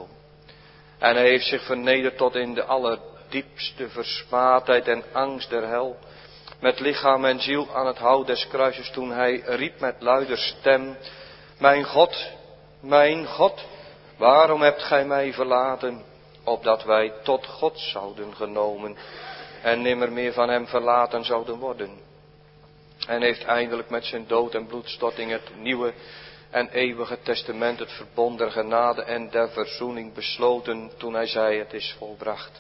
En hij heeft zich vernederd tot in de allerdiepste versmaadheid en angst der hel. Met lichaam en ziel aan het hout des kruises toen hij riep met luider stem. Mijn God, mijn God, waarom hebt gij mij verlaten? Opdat wij tot God zouden genomen en nimmer meer van hem verlaten zouden worden. En heeft eindelijk met zijn dood en bloedstorting het nieuwe en eeuwige testament, het verbond der genade en der verzoening besloten toen hij zei het is volbracht.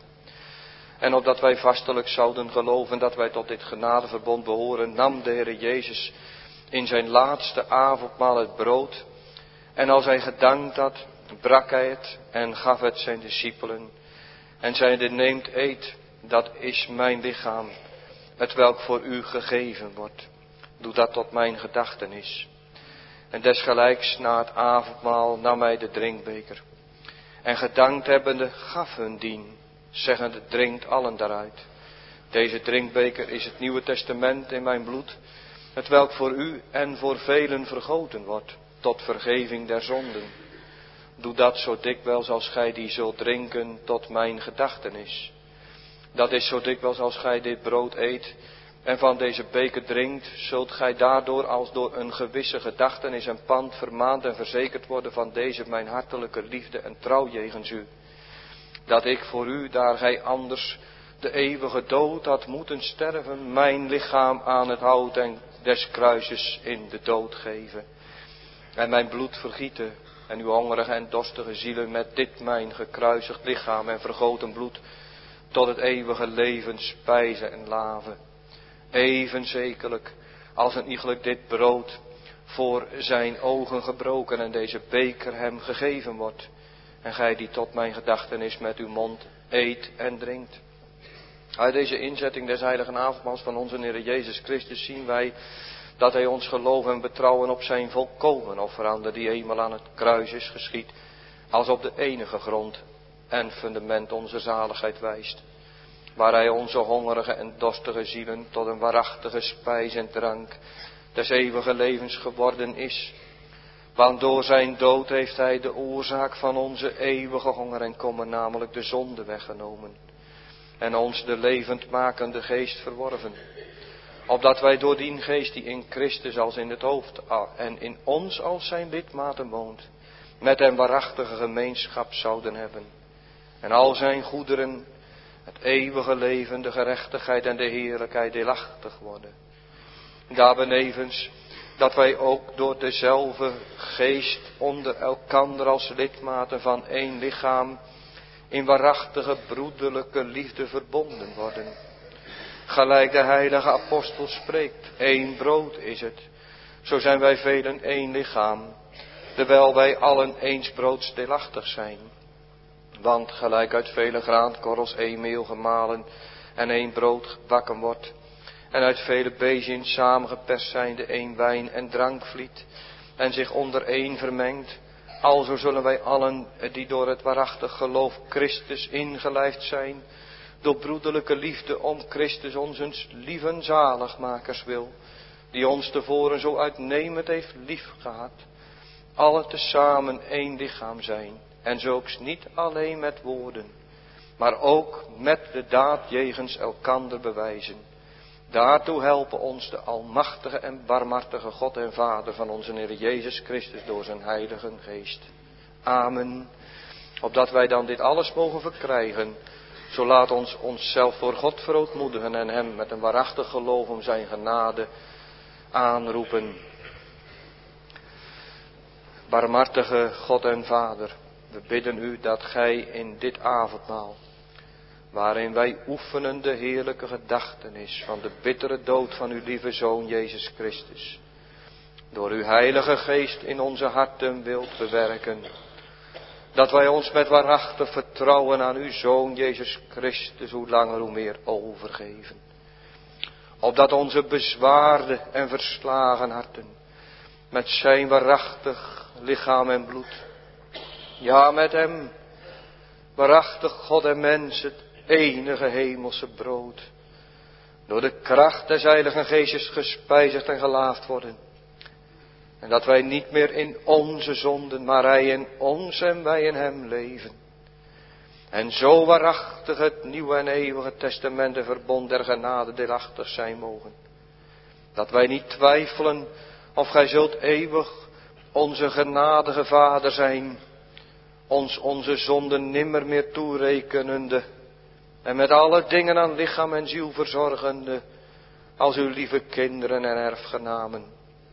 En opdat wij vastelijk zouden geloven dat wij tot dit genadeverbond behoren, nam de Heer Jezus in zijn laatste avondmaal het brood. En als hij gedankt had, brak hij het en gaf het zijn discipelen. En zeide, neemt, eet, dat is mijn lichaam, het welk voor u gegeven wordt. Doe dat tot mijn gedachtenis. En desgelijks na het avondmaal nam hij de drinkbeker. En gedankt hebbende gaf hun dien, zeggende, drinkt allen daaruit. Deze drinkbeker is het Nieuwe Testament in mijn bloed, het welk voor u en voor velen vergoten wordt, tot vergeving der zonden. Doe dat zo dikwijls als gij die zult drinken tot mijn gedachtenis. Dat is zo dikwijls als gij dit brood eet en van deze beker drinkt, zult gij daardoor als door een gewisse gedachtenis en pand vermaand en verzekerd worden van deze mijn hartelijke liefde en trouw jegens u. Dat ik voor u, daar gij anders de eeuwige dood had moeten sterven, mijn lichaam aan het hout en des kruises in de dood geven. En mijn bloed vergieten en uw hongerige en dorstige zielen met dit mijn gekruisigd lichaam en vergoten bloed tot het eeuwige leven spijzen en laven. Even zekerlijk als een iegelijk dit brood voor zijn ogen gebroken en deze beker hem gegeven wordt. En gij die tot mijn gedachtenis met uw mond eet en drinkt. Uit deze inzetting des heiligen avondmaals van onze Heer Jezus Christus zien wij dat hij ons geloof en betrouwen op zijn volkomen offerande die eenmaal aan het kruis is geschied, als op de enige grond en fundament onze zaligheid wijst. Waar hij onze hongerige en dorstige zielen tot een waarachtige spijs en drank des eeuwige levens geworden is. Want door zijn dood heeft hij de oorzaak van onze eeuwige honger en kommer, namelijk de zonde, weggenomen. En ons de levendmakende geest verworven. Opdat wij door die geest die in Christus als in het hoofd en in ons als zijn lidmaten woont, met hem waarachtige gemeenschap zouden hebben. En al zijn goederen, het eeuwige leven, de gerechtigheid en de heerlijkheid deelachtig worden. Daarbenevens dat wij ook door dezelfde geest onder elkander als lidmaten van één lichaam in waarachtige broederlijke liefde verbonden worden. Gelijk de heilige apostel spreekt, één brood is het, zo zijn wij velen één lichaam, terwijl wij allen eens broods deelachtig zijn. Want gelijk uit vele graankorrels één meel gemalen en één brood gebakken wordt, en uit vele beziën samengeperst zijnde één wijn en drankvliet, en zich onder één vermengt, alzo zullen wij allen die door het waarachtig geloof Christus ingelijfd zijn, door broederlijke liefde om Christus onze lieve zaligmakers wil, die ons tevoren zo uitnemend heeft lief gehad, alle tezamen één lichaam zijn, en zulks niet alleen met woorden, maar ook met de daad jegens elkander bewijzen. Daartoe helpen ons de almachtige en barmhartige God en Vader van onze Heer Jezus Christus door zijn heilige geest. Amen. Opdat wij dan dit alles mogen verkrijgen, zo laat ons onszelf voor God verootmoedigen en hem met een waarachtig geloof om zijn genade aanroepen. Barmhartige God en Vader, we bidden u dat gij in dit avondmaal, waarin wij oefenen de heerlijke gedachtenis van de bittere dood van uw lieve Zoon Jezus Christus, door uw heilige geest in onze harten wilt bewerken, dat wij ons met waarachtig vertrouwen aan uw Zoon Jezus Christus hoe langer hoe meer overgeven. Opdat onze bezwaarde en verslagen harten met zijn waarachtig lichaam en bloed, ja met hem, waarachtig God en mens, het enige hemelse brood, door de kracht des Heiligen Geestes gespijzigd en gelaafd worden. En dat wij niet meer in onze zonden, maar hij in ons en wij in hem leven. En zo waarachtig het nieuwe en eeuwige testament en verbond der genade deelachtig zijn mogen. Dat wij niet twijfelen of gij zult eeuwig onze genadige Vader zijn, ons onze zonden nimmer meer toerekenende, en met alle dingen aan lichaam en ziel verzorgende, als uw lieve kinderen en erfgenamen.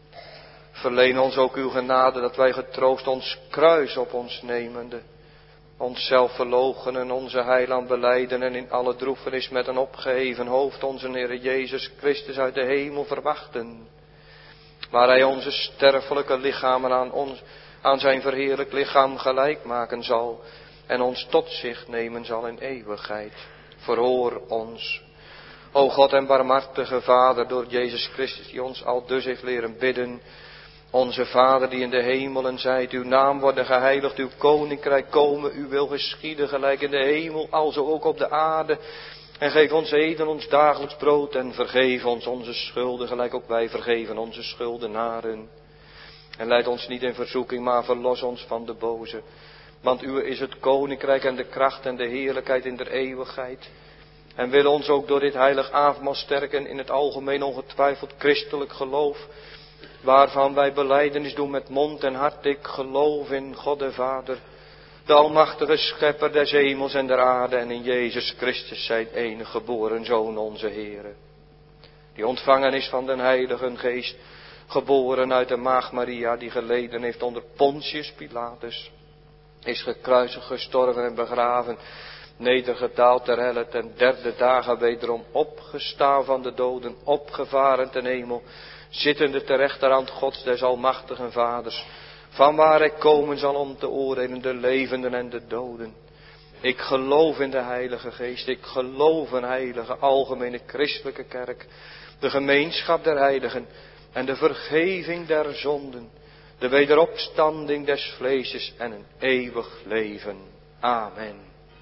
Verleen ons ook uw genade, dat wij getroost ons kruis op ons nemende, onszelf verloochenen, onze heiland belijden en in alle droefenis met een opgeheven hoofd onze Heer Jezus Christus uit de hemel verwachten, waar hij onze sterfelijke lichamen aan, ons, aan zijn verheerlijk lichaam gelijk maken zal en ons tot zich nemen zal in eeuwigheid. Verhoor ons, o God en barmhartige Vader, door Jezus Christus, die ons al dus heeft leren bidden. Onze Vader die in de hemelen zijt, uw naam worden geheiligd, uw koninkrijk komen, uw wil geschieden, gelijk in de hemel, alzo ook op de aarde. En geef ons heden ons dagelijks brood en vergeef ons onze schulden, gelijk ook wij vergeven onze schuldenaren. En leid ons niet in verzoeking, maar verlos ons van de boze. Want uw is het koninkrijk en de kracht en de heerlijkheid in der eeuwigheid. En wil ons ook door dit heilig avondmaal sterken in het algemeen ongetwijfeld christelijk geloof, waarvan wij belijdenis doen met mond en hart. Ik geloof in God de Vader, de almachtige schepper des hemels en der aarde, en in Jezus Christus zijn enige geboren Zoon onze Heere, die ontvangen is van den Heilige Geest, geboren uit de maagd Maria, die geleden heeft onder Pontius Pilatus, is gekruisigd, gestorven en begraven, nedergedaald ter helle, ten derde dagen wederom opgestaan van de doden, opgevaren ten hemel, zittende ter rechterhand Gods des almachtigen Vaders, van waar hij komen zal om te oordelen de levenden en de doden. Ik geloof in de Heilige Geest, ik geloof een heilige, algemene christelijke kerk, de gemeenschap der heiligen en de vergeving der zonden, de wederopstanding des vleeses en een eeuwig leven. Amen.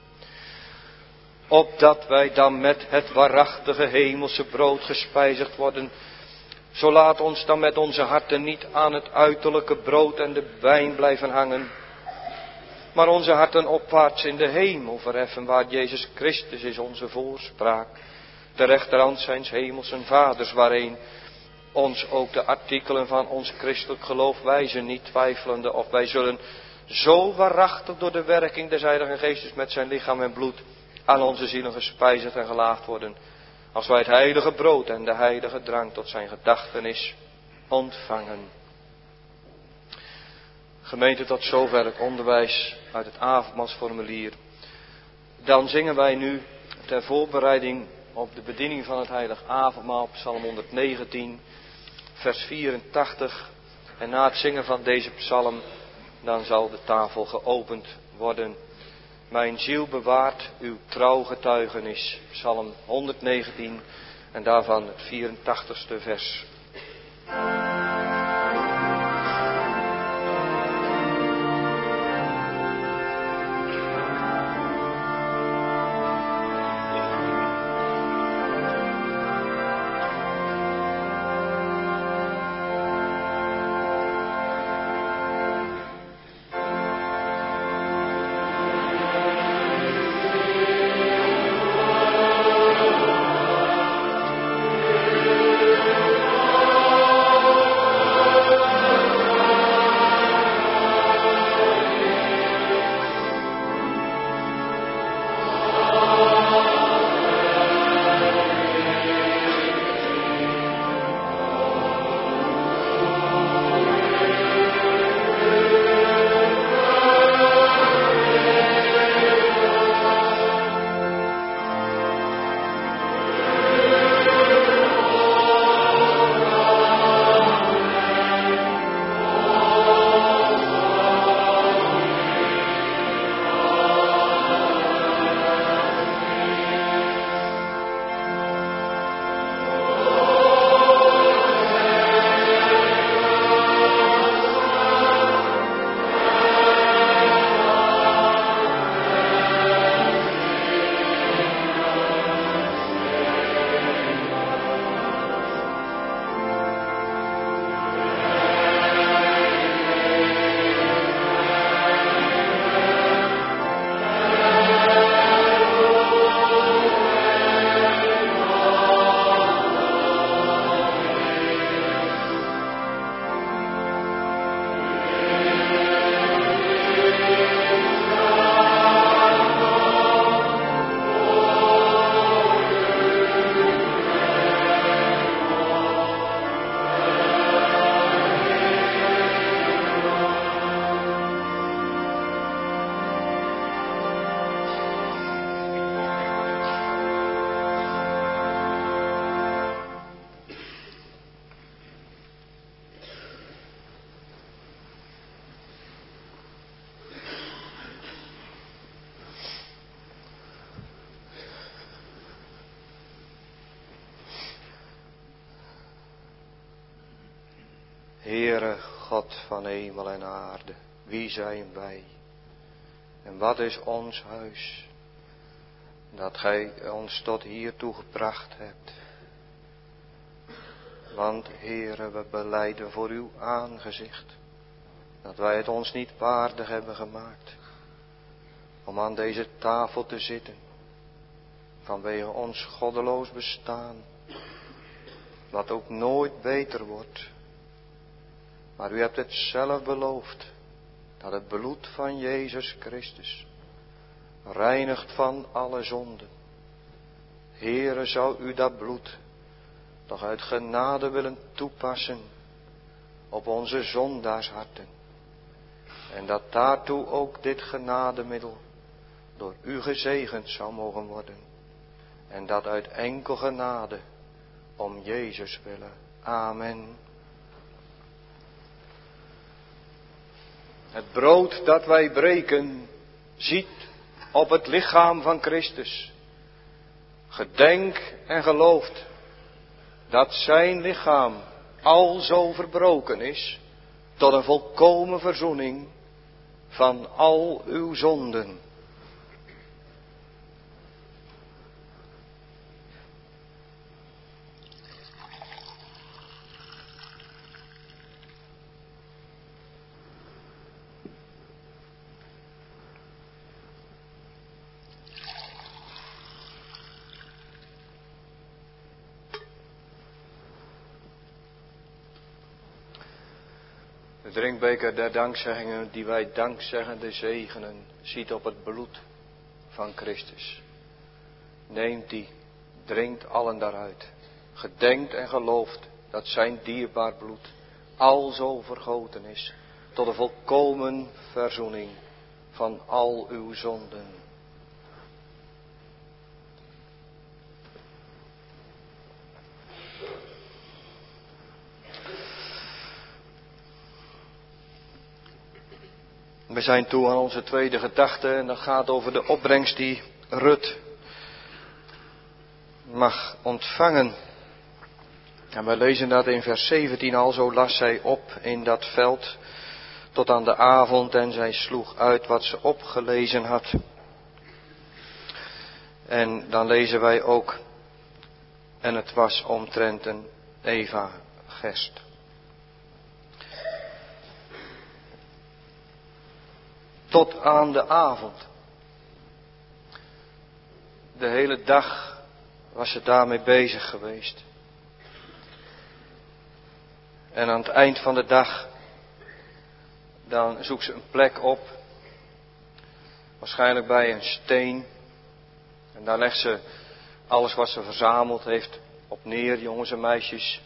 Opdat wij dan met het waarachtige hemelse brood gespijzigd worden, zo laat ons dan met onze harten niet aan het uiterlijke brood en de wijn blijven hangen, maar onze harten opwaarts in de hemel verheffen, waar Jezus Christus is onze voorspraak, de rechterhand zijns hemelsen Vaders, waarin ons ook de artikelen van ons christelijk geloof wijzen, niet twijfelende of wij zullen zo waarachtig door de werking des Heiligen Geestes met zijn lichaam en bloed aan onze zielen gespijzigd en gelaagd worden, als wij het heilige brood en de heilige drank tot zijn gedachtenis ontvangen. Gemeente, tot zover het onderwijs uit het avondmaalsformulier. Dan zingen wij nu ter voorbereiding op de bediening van het heilig avondmaal, Psalm honderdnegentien, vers vierentachtig. En na het zingen van deze psalm, dan zal de tafel geopend worden Mijn ziel bewaart uw trouw getuigenis. Psalm honderdnegentien en daarvan het vierentachtigste vers. Heere God van hemel en aarde, wie zijn wij? En wat is ons huis? Dat gij ons tot hiertoe gebracht hebt. Want Heere, we belijden voor uw aangezicht, dat wij het ons niet waardig hebben gemaakt om aan deze tafel te zitten, vanwege ons goddeloos bestaan, wat ook nooit beter wordt. Maar u hebt het zelf beloofd, dat het bloed van Jezus Christus reinigt van alle zonden. Heere, zou u dat bloed toch uit genade willen toepassen op onze zondaarsharten. En dat daartoe ook dit genademiddel door u gezegend zou mogen worden. En dat uit enkel genade om Jezus willen. Amen. Het brood dat wij breken, ziet op het lichaam van Christus. Gedenk en gelooft dat zijn lichaam alzo verbroken is tot een volkomen verzoening van al uw zonden. De drinkbeker der dankzeggingen die wij dankzeggende zegenen, ziet op het bloed van Christus. Neemt die, drinkt allen daaruit. Gedenkt en gelooft dat zijn dierbaar bloed alzo vergoten is tot de volkomen verzoening van al uw zonden. We zijn toe aan onze tweede gedachte en dat gaat over de opbrengst die Rut mag ontvangen. En we lezen dat in vers zeventien al, zo las zij op in dat veld tot aan de avond en zij sloeg uit wat ze opgelezen had. En dan lezen wij ook, en het was omtrent een Eva-gerst. Tot aan de avond. De hele dag was ze daarmee bezig geweest. En aan het eind van de dag, dan zoekt ze een plek op. Waarschijnlijk bij een steen. En daar legt ze alles wat ze verzameld heeft op neer, jongens en meisjes.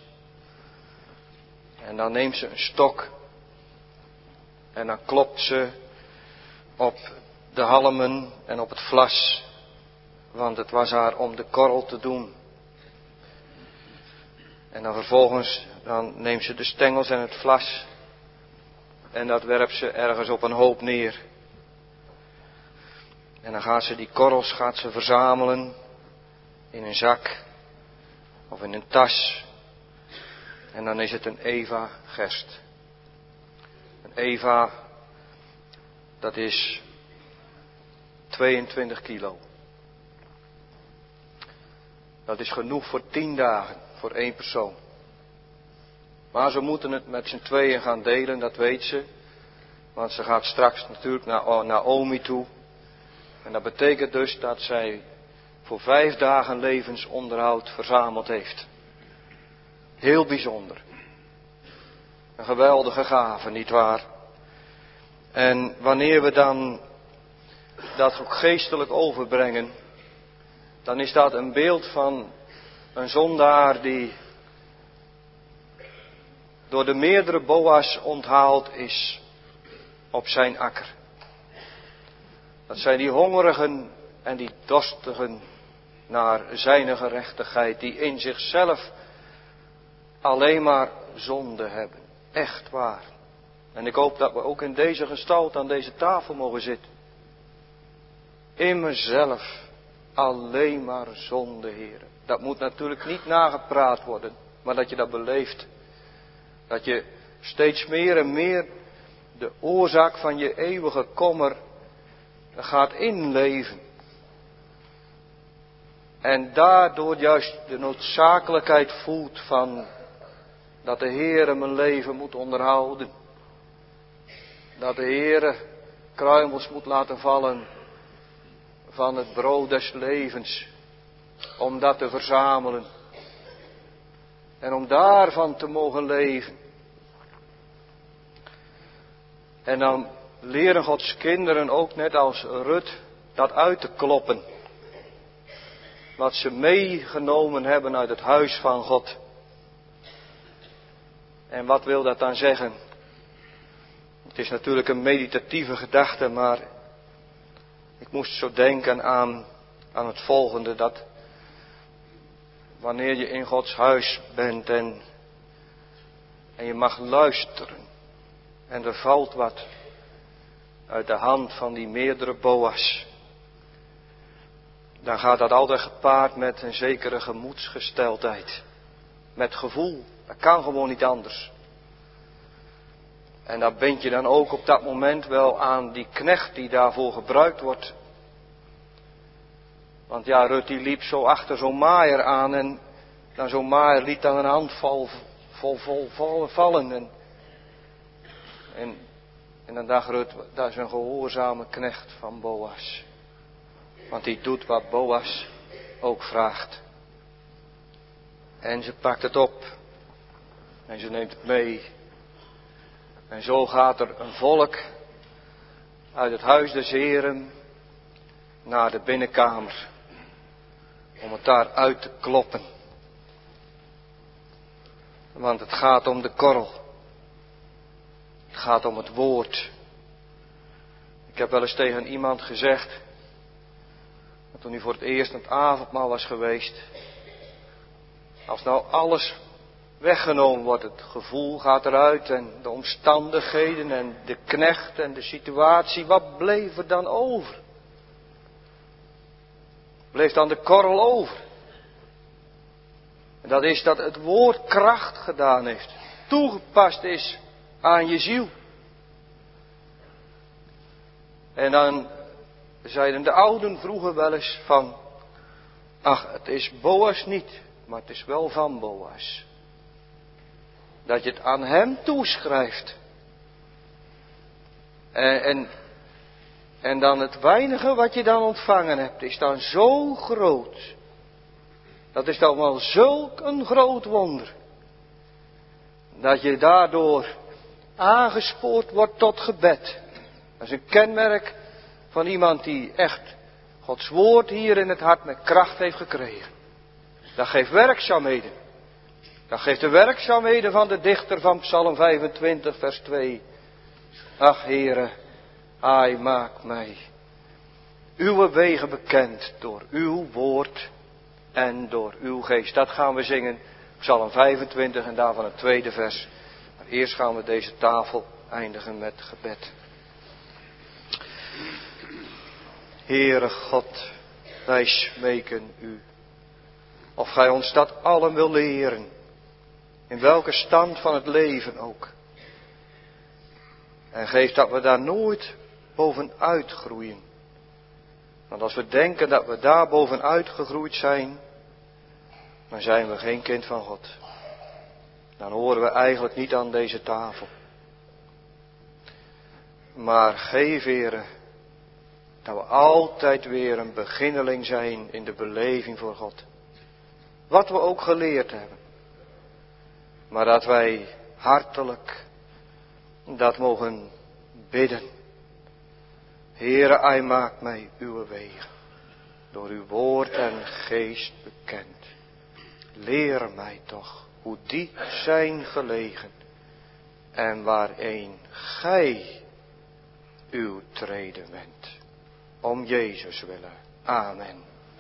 En dan neemt ze een stok. En dan klopt ze op de halmen en op het vlas. Want het was haar om de korrel te doen. En dan vervolgens, dan neemt ze de stengels en het vlas. En dat werpt ze ergens op een hoop neer. En dan gaat ze die korrels gaat ze verzamelen. In een zak. Of in een tas. En dan is het een Eva-gerst. Een Eva, dat is tweeëntwintig kilo. Dat is genoeg voor tien dagen, voor één persoon. Maar ze moeten het met z'n tweeën gaan delen, dat weet ze. Want ze gaat straks natuurlijk naar Naomi toe. En dat betekent dus dat zij voor vijf dagen levensonderhoud verzameld heeft. Heel bijzonder. Een geweldige gave, nietwaar? En wanneer we dan dat ook geestelijk overbrengen, dan is dat een beeld van een zondaar die door de meerdere Boas onthaald is op zijn akker. Dat zijn die hongerigen en die dorstigen naar zijn gerechtigheid, die in zichzelf alleen maar zonde hebben. Echt waar. En ik hoop dat we ook in deze gestalte aan deze tafel mogen zitten. In mezelf alleen maar zonde, heren. Dat moet natuurlijk niet nagepraat worden, maar dat je dat beleeft. Dat je steeds meer en meer de oorzaak van je eeuwige kommer gaat inleven. En daardoor juist de noodzakelijkheid voelt van dat de Heere mijn leven moet onderhouden. Dat de Heere kruimels moet laten vallen van het brood des levens. Om dat te verzamelen. En om daarvan te mogen leven. En dan leren Gods kinderen ook net als Rut dat uit te kloppen. Wat ze meegenomen hebben uit het huis van God. En wat wil dat dan zeggen? Het is natuurlijk een meditatieve gedachte, maar ik moest zo denken aan, aan het volgende. Dat wanneer je in Gods huis bent en, en je mag luisteren. En er valt wat uit de hand van die meerdere Boas. Dan gaat dat altijd gepaard met een zekere gemoedsgesteldheid. Met gevoel. Dat kan gewoon niet anders. En dat bent je dan ook op dat moment wel aan die knecht die daarvoor gebruikt wordt. Want ja, Rut die liep zo achter zo'n maaier aan en dan zo'n maaier liet dan een handvol vol, vol, vol vallen. En, en, en dan dacht Rut, dat is een gehoorzame knecht van Boas. Want die doet wat Boas ook vraagt. En ze pakt het op. En ze neemt het mee. En zo gaat er een volk uit het huis des Heren naar de binnenkamer. Om het daar uit te kloppen. Want het gaat om de korrel. Het gaat om het woord. Ik heb wel eens tegen iemand gezegd, toen hij voor het eerst aan het avondmaal was geweest. Als nou alles weggenomen wordt. Het gevoel gaat eruit en de omstandigheden en de knecht en de situatie. Wat bleef er dan over? Bleef dan de korrel over? En dat is dat het woord kracht gedaan heeft. Toegepast is aan je ziel. En dan zeiden de ouden vroeger wel eens van, ach, het is Boas niet, maar het is wel van Boas. Dat je het aan hem toeschrijft. En, en, en dan het weinige wat je dan ontvangen hebt, is dan zo groot. Dat is dan wel zulk een groot wonder. Dat je daardoor aangespoord wordt tot gebed. Dat is een kenmerk van iemand die echt Gods woord hier in het hart met kracht heeft gekregen. Dat geeft werkzaamheden. Dat geeft de werkzaamheden van de dichter van Psalm vijfentwintig vers twee. Ach Heere, Hij maakt mij uw wegen bekend door uw woord en door uw geest. Dat gaan we zingen, Psalm vijfentwintig en daarvan het tweede vers. Maar eerst gaan we deze tafel eindigen met gebed. Heere God, wij smeken u, of gij ons dat allen wil leren, in welke stand van het leven ook. En geef dat we daar nooit bovenuit groeien. Want als we denken dat we daar bovenuit gegroeid zijn, dan zijn we geen kind van God. Dan horen we eigenlijk niet aan deze tafel. Maar geef, Heere, dat we altijd weer een beginneling zijn in de beleving voor God. Wat we ook geleerd hebben. Maar dat wij hartelijk dat mogen bidden. Heere, Hij maakt mij uw wegen, door uw woord en geest bekend. Leer mij toch hoe die zijn gelegen en waarheen gij uw treden wendt. Om Jezus willen. Amen.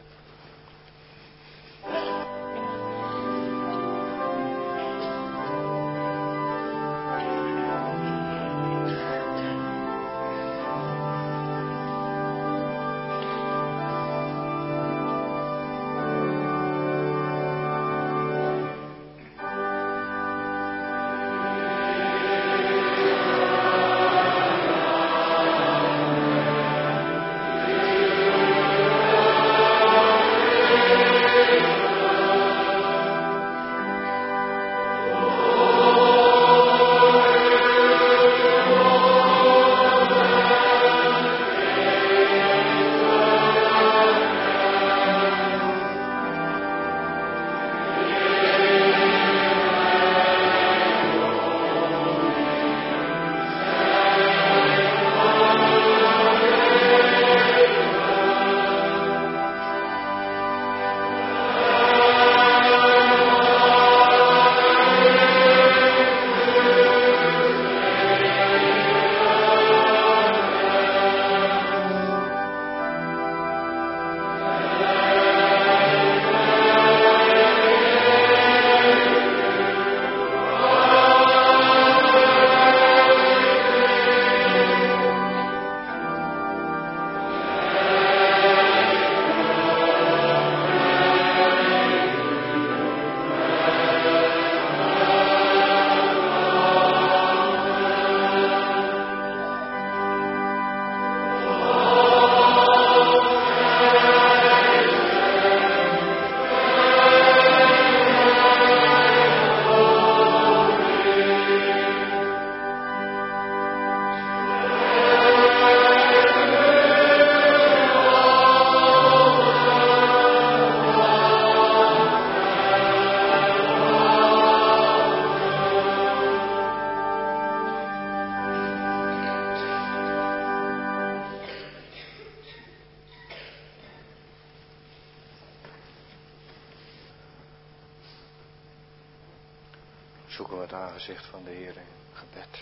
Zoeken we het aangezicht van de Heer in gebed.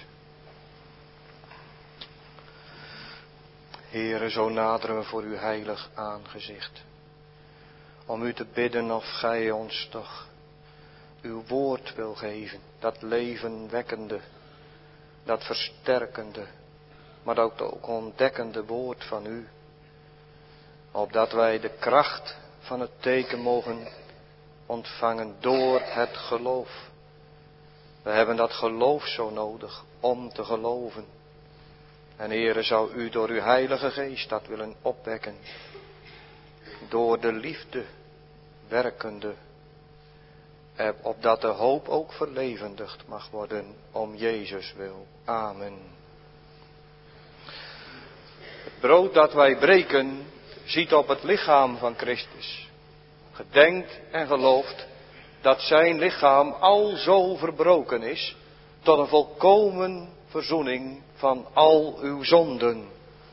Heere, zo naderen we voor uw heilig aangezicht. Om u te bidden of gij ons toch uw woord wil geven. Dat levenwekkende, dat versterkende, maar ook dat ook ontdekkende woord van u. Opdat wij de kracht van het teken mogen ontvangen door het geloof. We hebben dat geloof zo nodig om te geloven. En Heere, zou u door uw Heilige Geest dat willen opwekken. Door de liefde werkende. Opdat de hoop ook verlevendigd mag worden om Jezus wil. Amen. Het brood dat wij breken ziet op het lichaam van Christus. Gedenkt en gelooft dat zijn lichaam al zo verbroken is tot een volkomen verzoening van al uw zonden.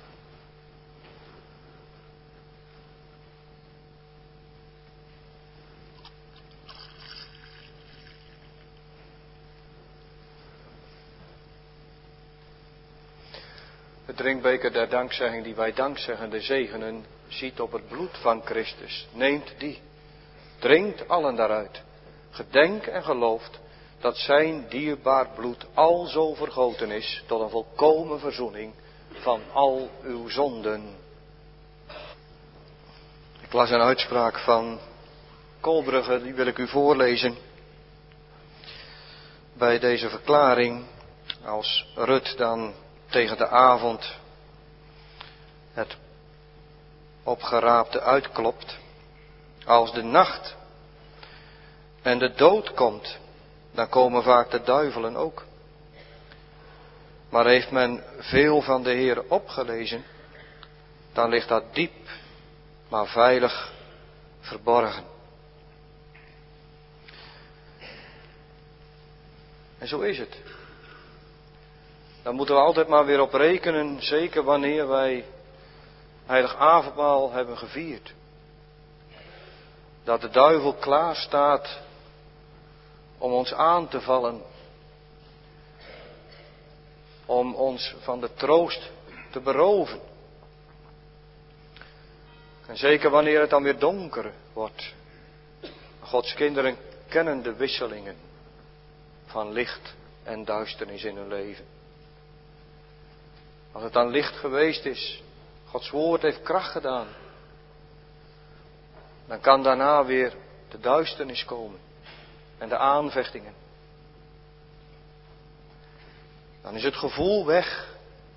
De drinkbeker der dankzegging die wij dankzeggende zegenen, ziet op het bloed van Christus. Neemt die, drinkt allen daaruit. Gedenk en gelooft dat zijn dierbaar bloed al zo vergoten is tot een volkomen verzoening van al uw zonden. Ik las een uitspraak van Kolbrugge, die wil ik u voorlezen. Bij deze verklaring, als Rut dan tegen de avond het opgeraapte uitklopt. Als de nacht en de dood komt, dan komen vaak de duivelen ook. Maar heeft men veel van de Heer opgelezen, dan ligt dat diep, maar veilig verborgen. En zo is het. Dan moeten we altijd maar weer op rekenen, zeker wanneer wij heilig avondmaal hebben gevierd. Dat de duivel klaar staat om ons aan te vallen. Om ons van de troost te beroven. En zeker wanneer het dan weer donker wordt. Gods kinderen kennen de wisselingen van licht en duisternis in hun leven. Als het dan licht geweest is, Gods woord heeft kracht gedaan, dan kan daarna weer de duisternis komen en de aanvechtingen. Dan is het gevoel weg.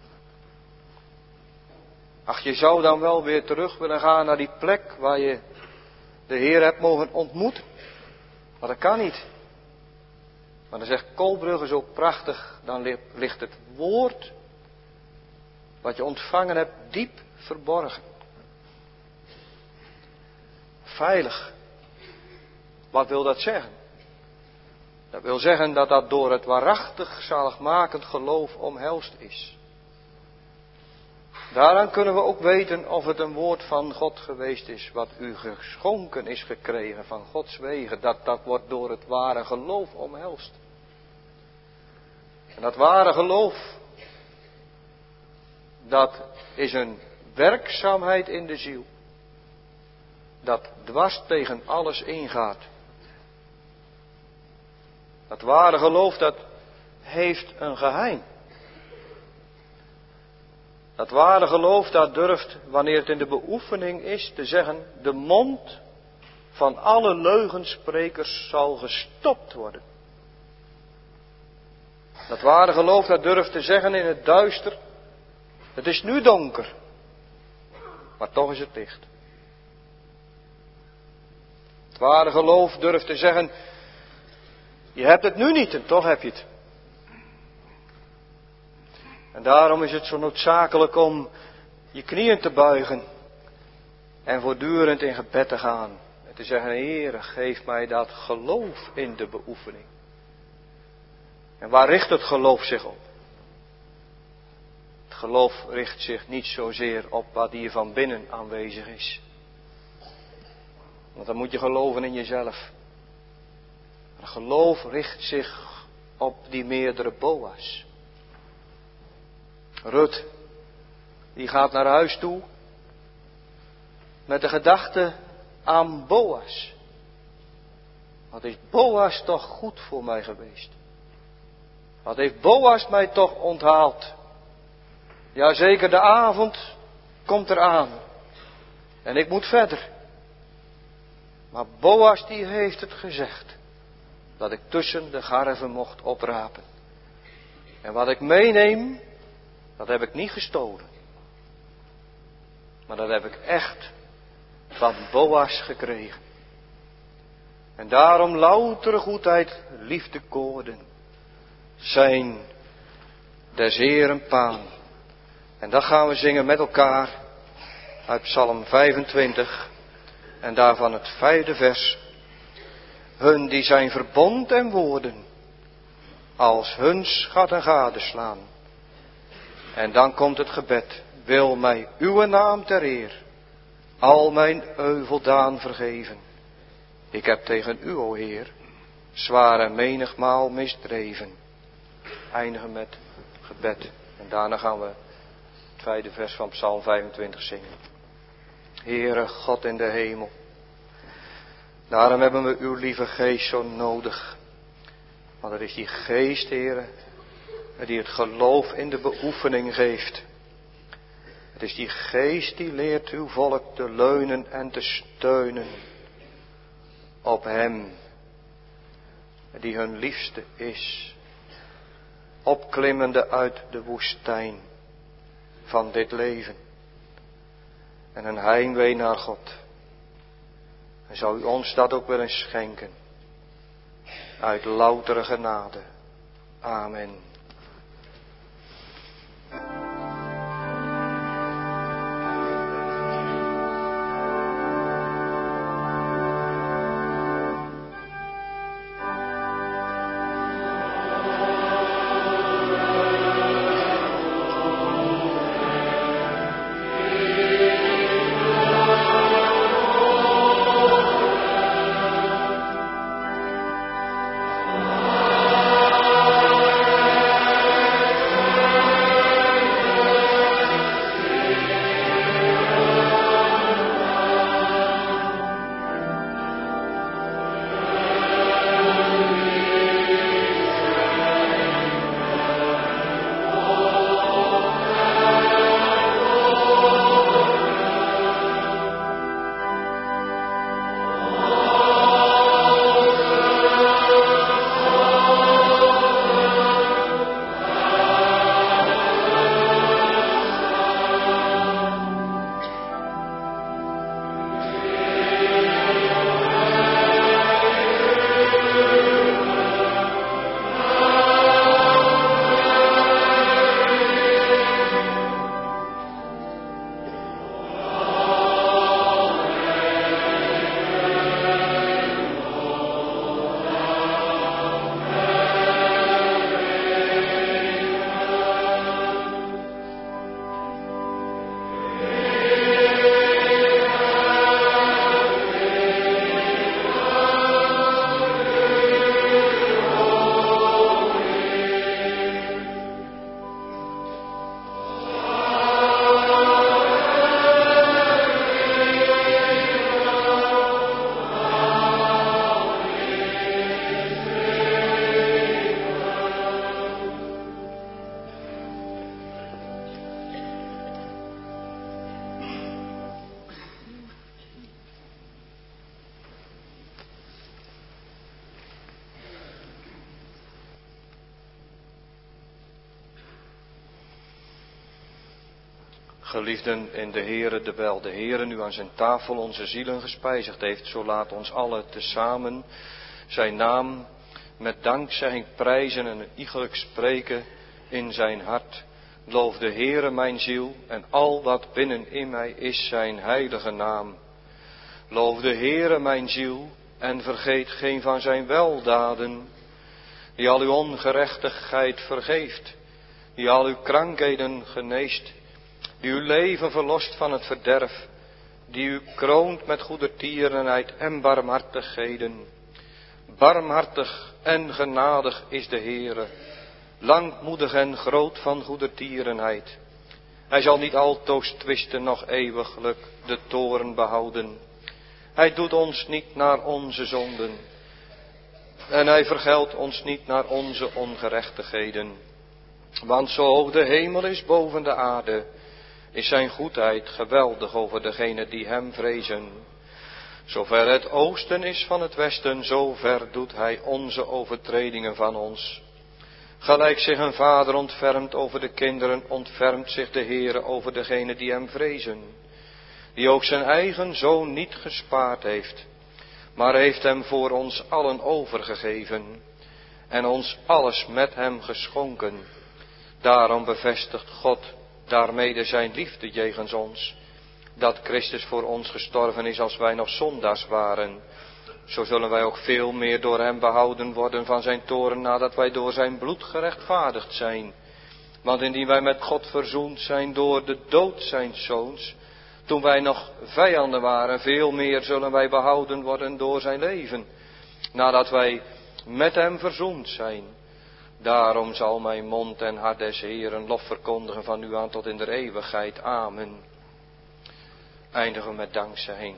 Ach, je zou dan wel weer terug willen gaan naar die plek waar je de Heer hebt mogen ontmoeten. Maar dat kan niet. Maar dan zegt Kolbrugge zo prachtig, dan ligt het woord wat je ontvangen hebt diep verborgen. Veilig. Wat wil dat zeggen? Dat wil zeggen dat dat door het waarachtig zaligmakend geloof omhelst is. Daaraan kunnen we ook weten of het een woord van God geweest is, wat u geschonken is gekregen van Gods wegen. Dat dat wordt door het ware geloof omhelst. En dat ware geloof, dat is een werkzaamheid in de ziel. Dat dwars tegen alles ingaat. Dat ware geloof, dat heeft een geheim. Dat ware geloof, dat durft, wanneer het in de beoefening is, te zeggen, de mond van alle leugensprekers zal gestopt worden. Dat ware geloof, dat durft te zeggen in het duister, het is nu donker, maar toch is het licht. Het ware geloof durft te zeggen, je hebt het nu niet en toch heb je het. En daarom is het zo noodzakelijk om je knieën te buigen en voortdurend in gebed te gaan. En te zeggen, Heere, geef mij dat geloof in de beoefening. En waar richt het geloof zich op? Het geloof richt zich niet zozeer op wat hier van binnen aanwezig is. Want dan moet je geloven in jezelf. Maar geloof richt zich op die meerdere Boas. Rut, die gaat naar huis toe met de gedachte aan Boas. Wat is Boas toch goed voor mij geweest. Wat heeft Boas mij toch onthaald. Jazeker, de avond komt eraan. En ik moet verder. Maar Boas die heeft het gezegd. Dat ik tussen de garven mocht oprapen. En wat ik meeneem, dat heb ik niet gestolen. Maar dat heb ik echt van Boas gekregen. En daarom loutere goedheid, liefdekoorden zijn des Heeren paan. En dat gaan we zingen met elkaar uit Psalm vijfentwintig en daarvan het vijfde vers. Hun die zijn verbond en woorden als hun schat en gadeslaan. En dan komt het gebed. Wil mij uw naam ter eer al mijn euveldaan vergeven. Ik heb tegen u, o Heer, zwaar en menigmaal misdreven. Eindigen met gebed. En daarna gaan we het tweede vers van Psalm vijfentwintig zingen. Heere God in de hemel. Daarom hebben we uw lieve geest zo nodig. Want het is die geest, Heere, die het geloof in de beoefening geeft. Het is die geest die leert uw volk te leunen en te steunen op hem, die hun liefste is, opklimmende uit de woestijn van dit leven en een heimwee naar God. En zou u ons dat ook willen schenken, uit loutere genade. Amen. Geliefden in de Heere, dewijl de Heere nu aan zijn tafel onze zielen gespijzigd heeft, zo laat ons allen tezamen zijn naam met dankzegging prijzen en een iegelijk spreken in zijn hart. Loof de Heere mijn ziel en al wat binnen in mij is zijn heilige naam. Loof de Heere mijn ziel en vergeet geen van zijn weldaden, die al uw ongerechtigheid vergeeft, die al uw krankheden geneest, die uw leven verlost van het verderf, die u kroont met goedertierenheid en barmhartigheden. Barmhartig en genadig is de Heere, langmoedig en groot van goedertierenheid. Hij zal niet altoos twisten, nog eeuwiglijk de toorn behouden. Hij doet ons niet naar onze zonden En hij vergeldt ons niet naar onze ongerechtigheden. Want zo hoog de hemel is boven de aarde, is zijn goedheid geweldig over degenen die hem vrezen. Zover het oosten is van het westen, zover doet hij onze overtredingen van ons. Gelijk zich een vader ontfermt over de kinderen, ontfermt zich de Heere over degenen die hem vrezen. Die ook zijn eigen zoon niet gespaard heeft, maar heeft hem voor ons allen overgegeven en ons alles met hem geschonken. Daarom bevestigt God daarmede zijn liefde jegens ons, dat Christus voor ons gestorven is als wij nog zondaars waren. Zo zullen wij ook veel meer door hem behouden worden van zijn toorn, nadat wij door zijn bloed gerechtvaardigd zijn. Want indien wij met God verzoend zijn door de dood zijns zoons, toen wij nog vijanden waren, veel meer zullen wij behouden worden door zijn leven, nadat wij met hem verzoend zijn. Daarom zal mijn mond en hart des Heeren lof verkondigen van nu aan tot in de eeuwigheid. Amen. Eindigen we met dankzegging.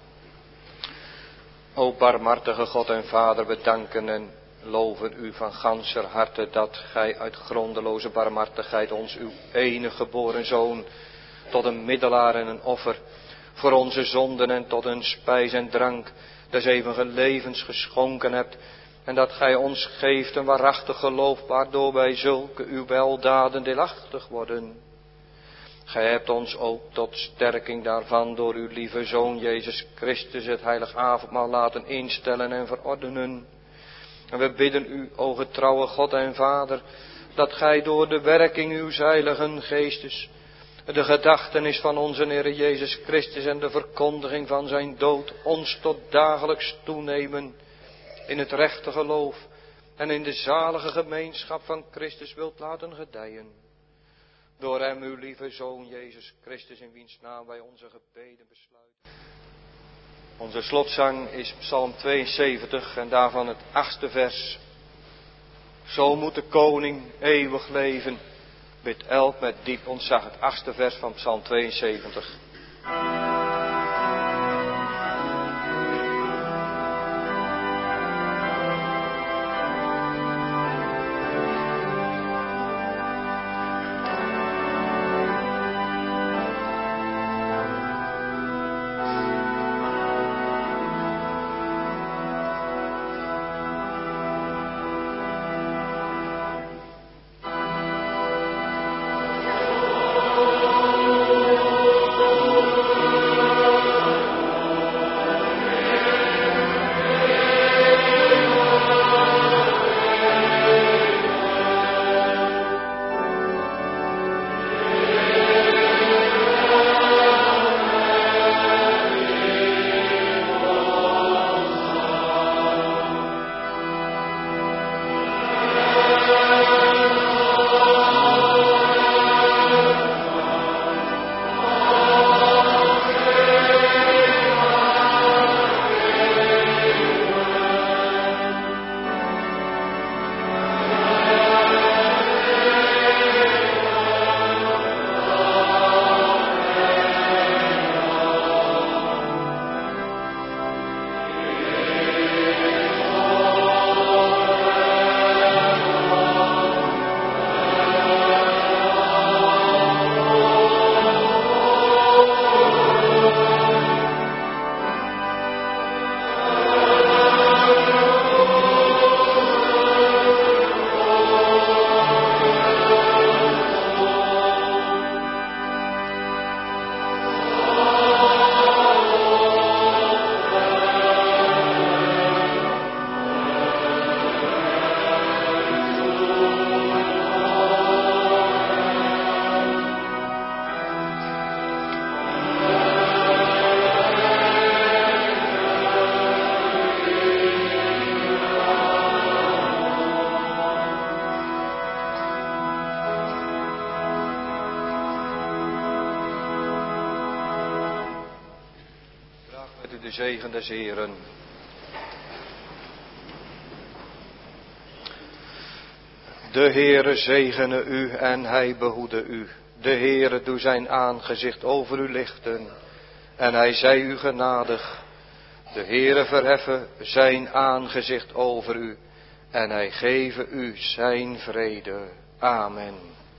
O barmhartige God en Vader, we danken en loven u van ganser harte dat gij uit grondeloze barmhartigheid ons uw enige geboren zoon tot een middelaar en een offer voor onze zonden en tot een spijs en drank des eeuwige levens geschonken hebt. En dat gij ons geeft een waarachtig geloof, waardoor wij zulke uw weldaden deelachtig worden. Gij hebt ons ook tot sterking daarvan door uw lieve Zoon Jezus Christus het heilig avondmaal laten instellen en verordenen. En we bidden u, o getrouwe God en Vader, dat gij door de werking uws heiligen geestes de gedachtenis van onze Heer Jezus Christus en de verkondiging van zijn dood ons tot dagelijks toenemen in het rechte geloof en in de zalige gemeenschap van Christus wilt laten gedijen. Door hem uw lieve Zoon Jezus Christus, in wiens naam wij onze gebeden besluiten. Onze slotzang is Psalm tweeënzeventig en daarvan het achtste vers. Zo moet de koning eeuwig leven. Bid elk met diep ontzag, het achtste vers van Psalm tweeënzeventig. De zegen des Heeren. De Heere zegene u en hij behoede u. De Heere doe zijn aangezicht over u lichten en hij zij u genadig. De Heere verheffen zijn aangezicht over u en hij geven u zijn vrede. Amen.